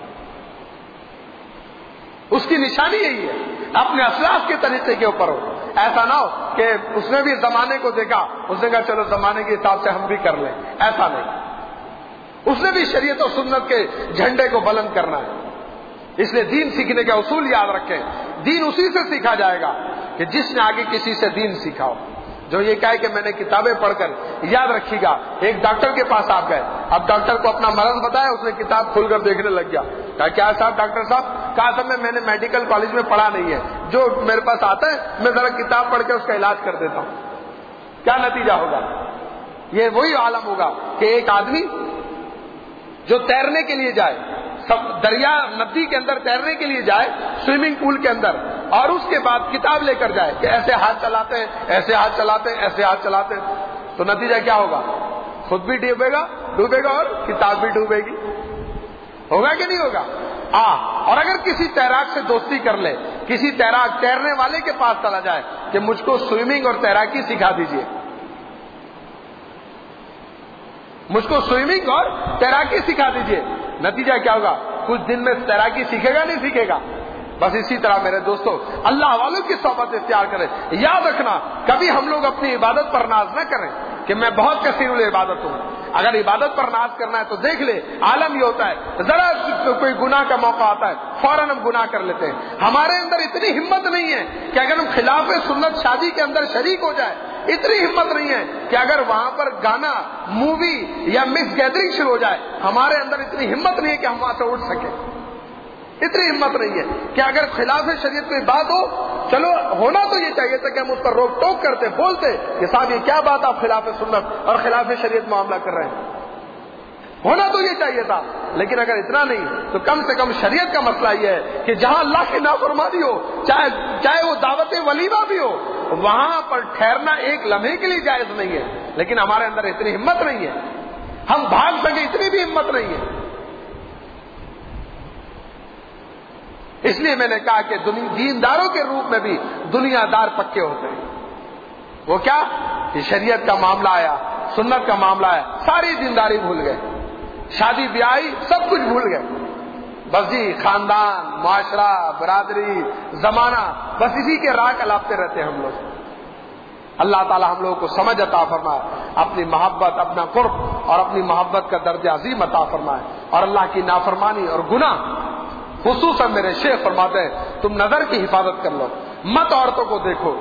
Speaker 1: اس کی نشانی یہی ہے، اپنے اسلاف کے طریقے کے اوپر ہو۔ ایسا نہ ہو کہ اس نے بھی زمانے کو دیکھا، اس نے کہا چلو زمانے کے حساب سے ہم بھی کر لیں، ایسا نہیں، اس نے بھی شریعت و سنت کے جھنڈے کو بلند کرنا ہے۔ اس لیے دین سیکھنے کے اصول یاد رکھیں، دین اسی سے سیکھا جائے گا کہ جس نے آگے کسی سے دین سیکھا ہو۔ جو یہ کہے کہ میں نے کتابیں پڑھ کر، یاد رکھیے گا ایک ڈاکٹر کے پاس آپ گئے، اب ڈاکٹر کو اپنا مرض بتایا، اس نے کتاب کھول کر دیکھنے لگ گیا، کہا کیا صاحب ڈاکٹر صاحب، کہا صاحب میں نے میڈیکل کالج میں پڑھا نہیں ہے، جو میرے پاس آتا ہے میں ذرا کتاب پڑھ کے اس کا علاج کر دیتا ہوں۔ کیا نتیجہ ہوگا؟ یہ وہی عالم ہوگا کہ ایک آدمی جو تیرنے کے لیے جائے، دریا ندی کے اندر تیرنے کے لیے جائے، سوئمنگ پول کے اندر، اور اس کے بعد کتاب لے کر جائے کہ ایسے ہاتھ چلاتے ہیں، ایسے ہاتھ چلاتے ہیں، ایسے ہاتھ چلاتے ہیں، تو نتیجہ کیا ہوگا؟ خود بھی ڈوبے گا اور کتاب بھی ڈوبے گی. ہوگا کہ نہیں ہوگا؟ اور اگر کسی تیراک سے دوستی کر لے، کسی تیرنے والے کے پاس چلا جائے کہ مجھ کو سوئمنگ اور تیراکی سکھا دیجئے، مجھ کو سوئمنگ اور تیراکی سکھا دیجئے، نتیجہ کیا ہوگا؟ کچھ دن میں تیراکی سیکھے گا نہیں سیکھے گا؟ بس اسی طرح میرے دوستو اللہ والوں کی صحبت اختیار کریں. یاد رکھنا کبھی ہم لوگ اپنی عبادت پر ناز نہ کریں کہ میں بہت کثیر العبادت ہوں. اگر عبادت پر ناز کرنا ہے تو دیکھ لے عالم یہ ہوتا ہے ذرا کوئی گناہ کا موقع آتا ہے فوراً ہم گناہ کر لیتے ہیں. ہمارے اندر اتنی ہمت نہیں ہے کہ اگر ہم خلاف سنت شادی کے اندر شریک ہو جائے، اتنی ہمت نہیں ہے کہ اگر وہاں پر گانا، مووی یا مکس گیدرنگ شروع ہو جائے، ہمارے اندر اتنی ہمت نہیں ہے کہ ہم وہاں سے اٹھ سکیں. اتنی ہمت نہیں ہے کہ اگر خلاف شریعت کوئی بات ہو، چلو ہونا تو یہ چاہیے تھا کہ ہم اس پر روک ٹوک کرتے، بولتے کہ صاحب یہ کیا بات آپ خلاف سنت اور خلاف شریعت معاملہ کر رہے ہیں. ہونا تو یہ چاہیے تھا. لیکن اگر اتنا نہیں تو کم سے کم شریعت کا مسئلہ یہ ہے کہ جہاں اللہ کی نافرمانی ہو، چاہے وہ دعوت ولیمہ بھی ہو، وہاں پر ٹھہرنا ایک لمحے کے لیے جائز نہیں ہے. لیکن ہمارے اندر اتنی ہمت نہیں ہے، ہم بھاگ سکے اتنی بھی ہمت نہیں ہے. اس لیے میں نے کہا کہ دینداروں کے روپ میں بھی دنیا دار پکے ہوتے ہیں. وہ کیا کہ شریعت کا معاملہ آیا، سنت کا معاملہ آیا، ساری دینداری بھول گئے، شادی بیاہ سب کچھ بھول گئے. بس جی خاندان، معاشرہ، برادری، زمانہ، بس اسی کے راہ الاپتے رہتے ہیں ہم لوگ. اللہ تعالی ہم لوگوں کو سمجھ عطا فرمائے، اپنی محبت، اپنا قرب اور اپنی محبت کا درجہ عظیم عطا فرمائے. اور اللہ کی نافرمانی اور گناہ، خصوصاً میرے شیخ فرماتے ہیں تم نظر کی حفاظت کر لو، مت عورتوں کو دیکھو،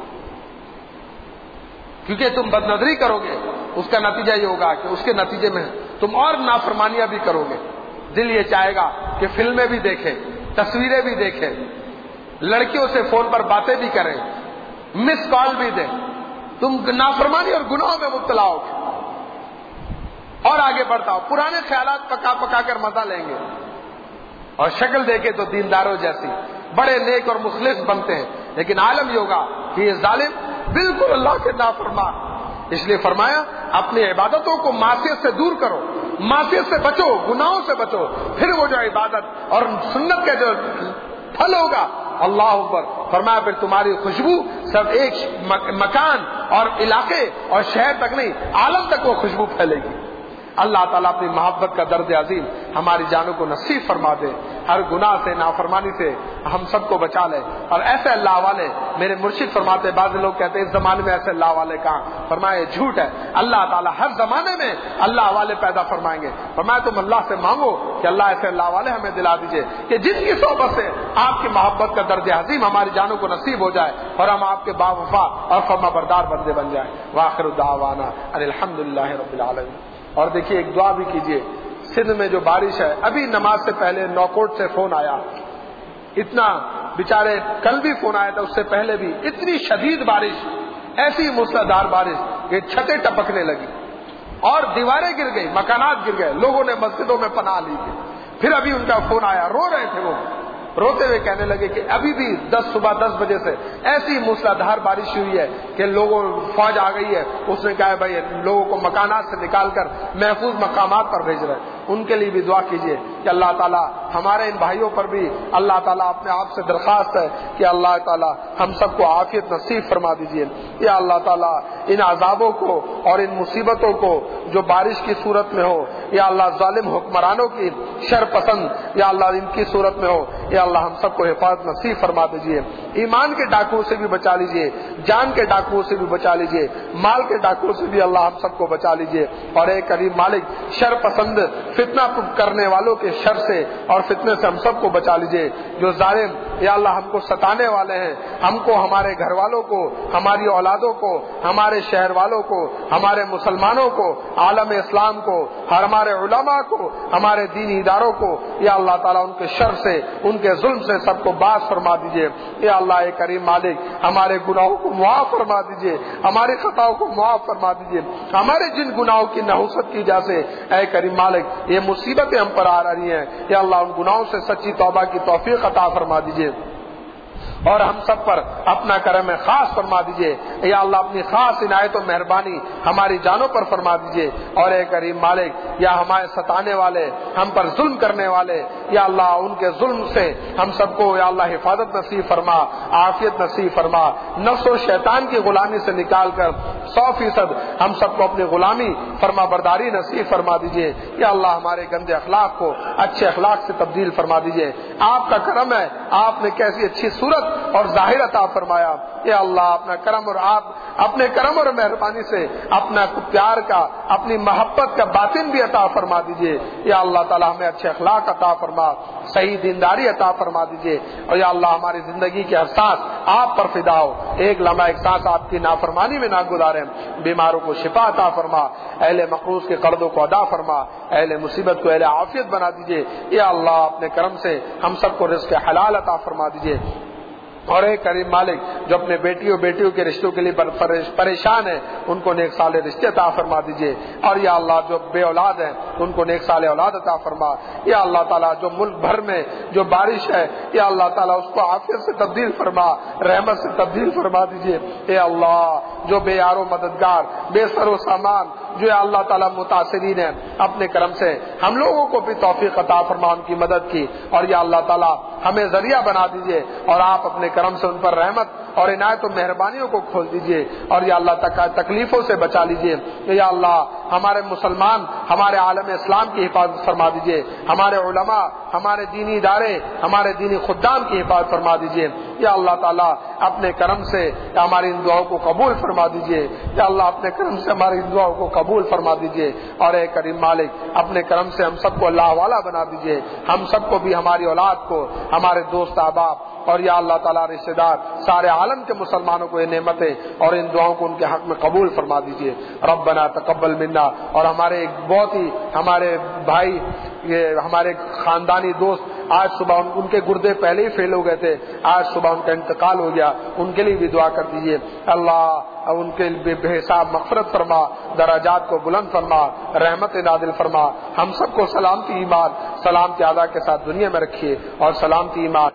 Speaker 1: کیونکہ تم بد نظری کرو گے اس کا نتیجہ یہ ہوگا کہ اس کے نتیجے میں تم اور نافرمانیاں بھی کرو گے. دل یہ چاہے گا کہ فلمیں بھی دیکھیں، تصویریں بھی دیکھیں، لڑکیوں سے فون پر باتیں بھی کریں، مس کال بھی دیں، تم نافرمانی اور گناہوں میں مبتلا ہو اور آگے بڑھتا ہو. پرانے خیالات پکا پکا کر مزہ لیں گے اور شکل دیکھے تو دینداروں جیسی بڑے نیک اور مخلص بنتے ہیں. لیکن عالم یہ ہوگا کہ یہ ظالم بالکل اللہ کے نافرمان. اس لیے فرمایا اپنی عبادتوں کو معصیت سے دور کرو، معصیت سے بچو، گناہوں سے بچو، پھر وہ جو عبادت اور سنت کا جو پھل ہوگا اللہ اکبر. فرمایا پھر تمہاری خوشبو سب ایک مکان اور علاقے اور شہر تک نہیں، عالم تک وہ خوشبو پھیلے گی. اللہ تعالیٰ اپنی محبت کا درد عظیم ہماری جانوں کو نصیب فرما دے. ہر گناہ سے، نافرمانی سے ہم سب کو بچا لے. اور ایسے اللہ والے میرے مرشد فرماتے، بعض لوگ کہتے ہیں اس زمانے میں ایسے اللہ والے کہاں؟ فرمایا جھوٹ ہے. اللہ تعالیٰ ہر زمانے میں اللہ والے پیدا فرمائیں گے. فرمایا تم اللہ سے مانگو کہ اللہ ایسے اللہ والے ہمیں دلا دیجئے کہ جن کی صحبت سے آپ کی محبت کا درد عظیم ہماری جانوں کو نصیب ہو جائے اور ہم آپ کے باوفا اور فرما بردار بندے بن جائیں. وآخر دعوانا ان الحمدللہ رب العالمین. اور دیکھیے ایک دعا بھی کیجئے. سندھ میں جو بارش ہے، ابھی نماز سے پہلے نوکوٹ سے فون آیا، اتنا بیچارے کل بھی فون آیا تھا، اس سے پہلے بھی اتنی شدید بارش، ایسی موسلادھار بارش کہ چھتیں ٹپکنے لگی اور دیواریں گر گئی، مکانات گر گئے، لوگوں نے مسجدوں میں پناہ لی تھی. پھر ابھی ان کا فون آیا، رو رہے تھے وہ، روتے ہوئے کہنے لگے کہ ابھی بھی صبح 10 بجے سے ایسی موسلادھار بارش ہوئی ہے کہ لوگوں فوج آ گئی ہے. اس نے کہا بھائی لوگوں کو مکانات سے نکال کر محفوظ مقامات پر بھیج رہے ہیں. ان کے لیے بھی دعا کیجیے کہ اللہ تعالیٰ ہمارے ان بھائیوں پر بھی اللہ تعالیٰ اپنے آپ سے درخواست ہے کہ اللہ تعالیٰ ہم سب کو عافیت نصیب فرما دیجیے. یا اللہ تعالیٰ ان عذابوں کو اور ان مصیبتوں کو جو بارش کی صورت میں ہو، یا اللہ ظالم حکمرانوں کی شر پسند یا اللہ ان کی صورت میں ہو، یا اللہ ہم سب کو حفاظت نصیب فرما دیجیے. ایمان کے ڈاکوؤں سے بھی بچا لیجیے، جان کے ڈاکوؤں سے بھی بچا لیجیے، مال کے ڈاکوؤں سے بھی اللہ ہم سب کو بچا لیجیے. اور اے کریم مالک شر پسند فتنہ کرنے والوں کے شر سے اور فتنے سے ہم سب کو بچا لیجیے. جو ظالم یا اللہ ہم کو ستانے والے ہیں، ہم کو، ہمارے گھر والوں کو، ہماری اولادوں کو، ہمارے شہر والوں کو، ہمارے مسلمانوں کو، عالم اسلام کو، ہمارے علماء کو، ہمارے دینی اداروں کو، یا اللہ تعالیٰ ان کے شر سے، ان کے ظلم سے سب کو باز فرما دیجیے. یا اللہ اے کریم مالک ہمارے گناہوں کو معاف فرما دیجیے، ہماری خطاؤں کو معاف فرما دیجیے. ہمارے جن گناہوں کی نحوست کی وجہ سے اے کریم مالک یہ مصیبتیں ہم پر آ رہی ہیں، یا اللہ ان گناہوں سے سچی توبہ کی توفیق عطا فرما دیجیے. اور ہم سب پر اپنا کرم خاص فرما دیجئے. یا اللہ اپنی خاص عنایت و مہربانی ہماری جانوں پر فرما دیجئے. اور اے کریم مالک یا ہمارے ستانے والے ہم پر ظلم کرنے والے یا اللہ ان کے ظلم سے ہم سب کو یا اللہ حفاظت نصیب فرما, عافیت نصیب فرما. نفس و شیطان کی غلامی سے نکال کر 100% ہم سب کو اپنی غلامی فرما برداری نصیب فرما دیجئے. یا اللہ ہمارے گندے اخلاق کو اچھے اخلاق سے تبدیل فرما دیجئے. آپ کا کرم ہے, آپ نے کیسی اچھی صورت اور ظاہر عطا فرمایا. یا اللہ اپنا کرم اور آپ اپنے کرم اور مہربانی سے اپنا پیار کا اپنی محبت کا باطن بھی عطا فرما دیجئے. یا اللہ تعالی ہمیں اچھے اخلاق عطا فرما, صحیح دینداری عطا فرما دیجئے. اور یا اللہ ہماری زندگی کے ہر سانس آپ پر فدا ہو, ایک لمحہ ایک سانس آپ کی نافرمانی میں نہ گزاریں. بیماروں کو شفا عطا فرما, اہل مقروض کے قرضوں کو ادا فرما, اہل مصیبت کو اہل عافیت بنا دیجئے. یا اللہ اپنے کرم سے ہم سب کو رزق حلال عطا فرما دیجئے. اور اے کریم مالک جو اپنے بیٹیوں کے رشتوں کے لیے پریشان ہیں ان کو نیک سال رشتے عطا فرما دیجئے. اور یا اللہ جو بے اولاد ہیں ان کو نیک سال اولاد عطا فرما. یا اللہ تعالیٰ جو ملک بھر میں جو بارش ہے یا اللہ تعالیٰ اس کو عافیت سے تبدیل فرما, رحمت سے تبدیل فرما دیجئے. اے اللہ جو بے یار و مددگار بے سر و سامان جو ہے اللہ تعالیٰ متاثرین ہیں اپنے کرم سے ہم لوگوں کو بھی توفیق عطا فرما ان کی مدد کی. اور یا اللہ تعالیٰ ہمیں ذریعہ بنا دیجئے اور آپ اپنے کرم سے ان پر رحمت اور عنایت و مہربانیوں کو کھول دیجئے. اور یا اللہ تکلیفوں سے بچا لیجئے. یا اللہ ہمارے مسلمان ہمارے عالم اسلام کی حفاظت فرما دیجئے, ہمارے علماء ہمارے دینی ادارے ہمارے دینی خدام کی حفاظت فرما دیجئے. یا اللہ تعالیٰ اپنے کرم سے ہماری ان دعاؤں کو قبول فرما دیجئے. یا اللہ اپنے کرم سے ہماری ان دعاؤں کو قبول فرما دیجئے. اور اے کریم مالک اپنے کرم سے ہم سب کو اللہ والا بنا دیجئے, ہم سب کو بھی ہماری اولاد کو ہمارے دوست احباب اور یا اللہ تعالیٰ رشتہ دار سارے عالم کے مسلمانوں کو یہ نعمتیں اور ان دعاؤں کو ان کے حق میں قبول فرما دیجئے. ربنا تقبل منا. اور ہمارے ایک بہت ہی ہمارے بھائی یہ ہمارے خاندانی دوست آج صبح ان کے گردے پہلے ہی فیل ہو گئے تھے, آج صبح ان کا انتقال ہو گیا, ان کے لیے بھی دعا کر دیجئے. اللہ ان کے بے حساب مغفرت فرما, درجات کو بلند فرما, رحمت نازل فرما. ہم سب کو سلامتی ایمان سلامتی ادا کے ساتھ دنیا میں رکھیے اور سلامتی ایمان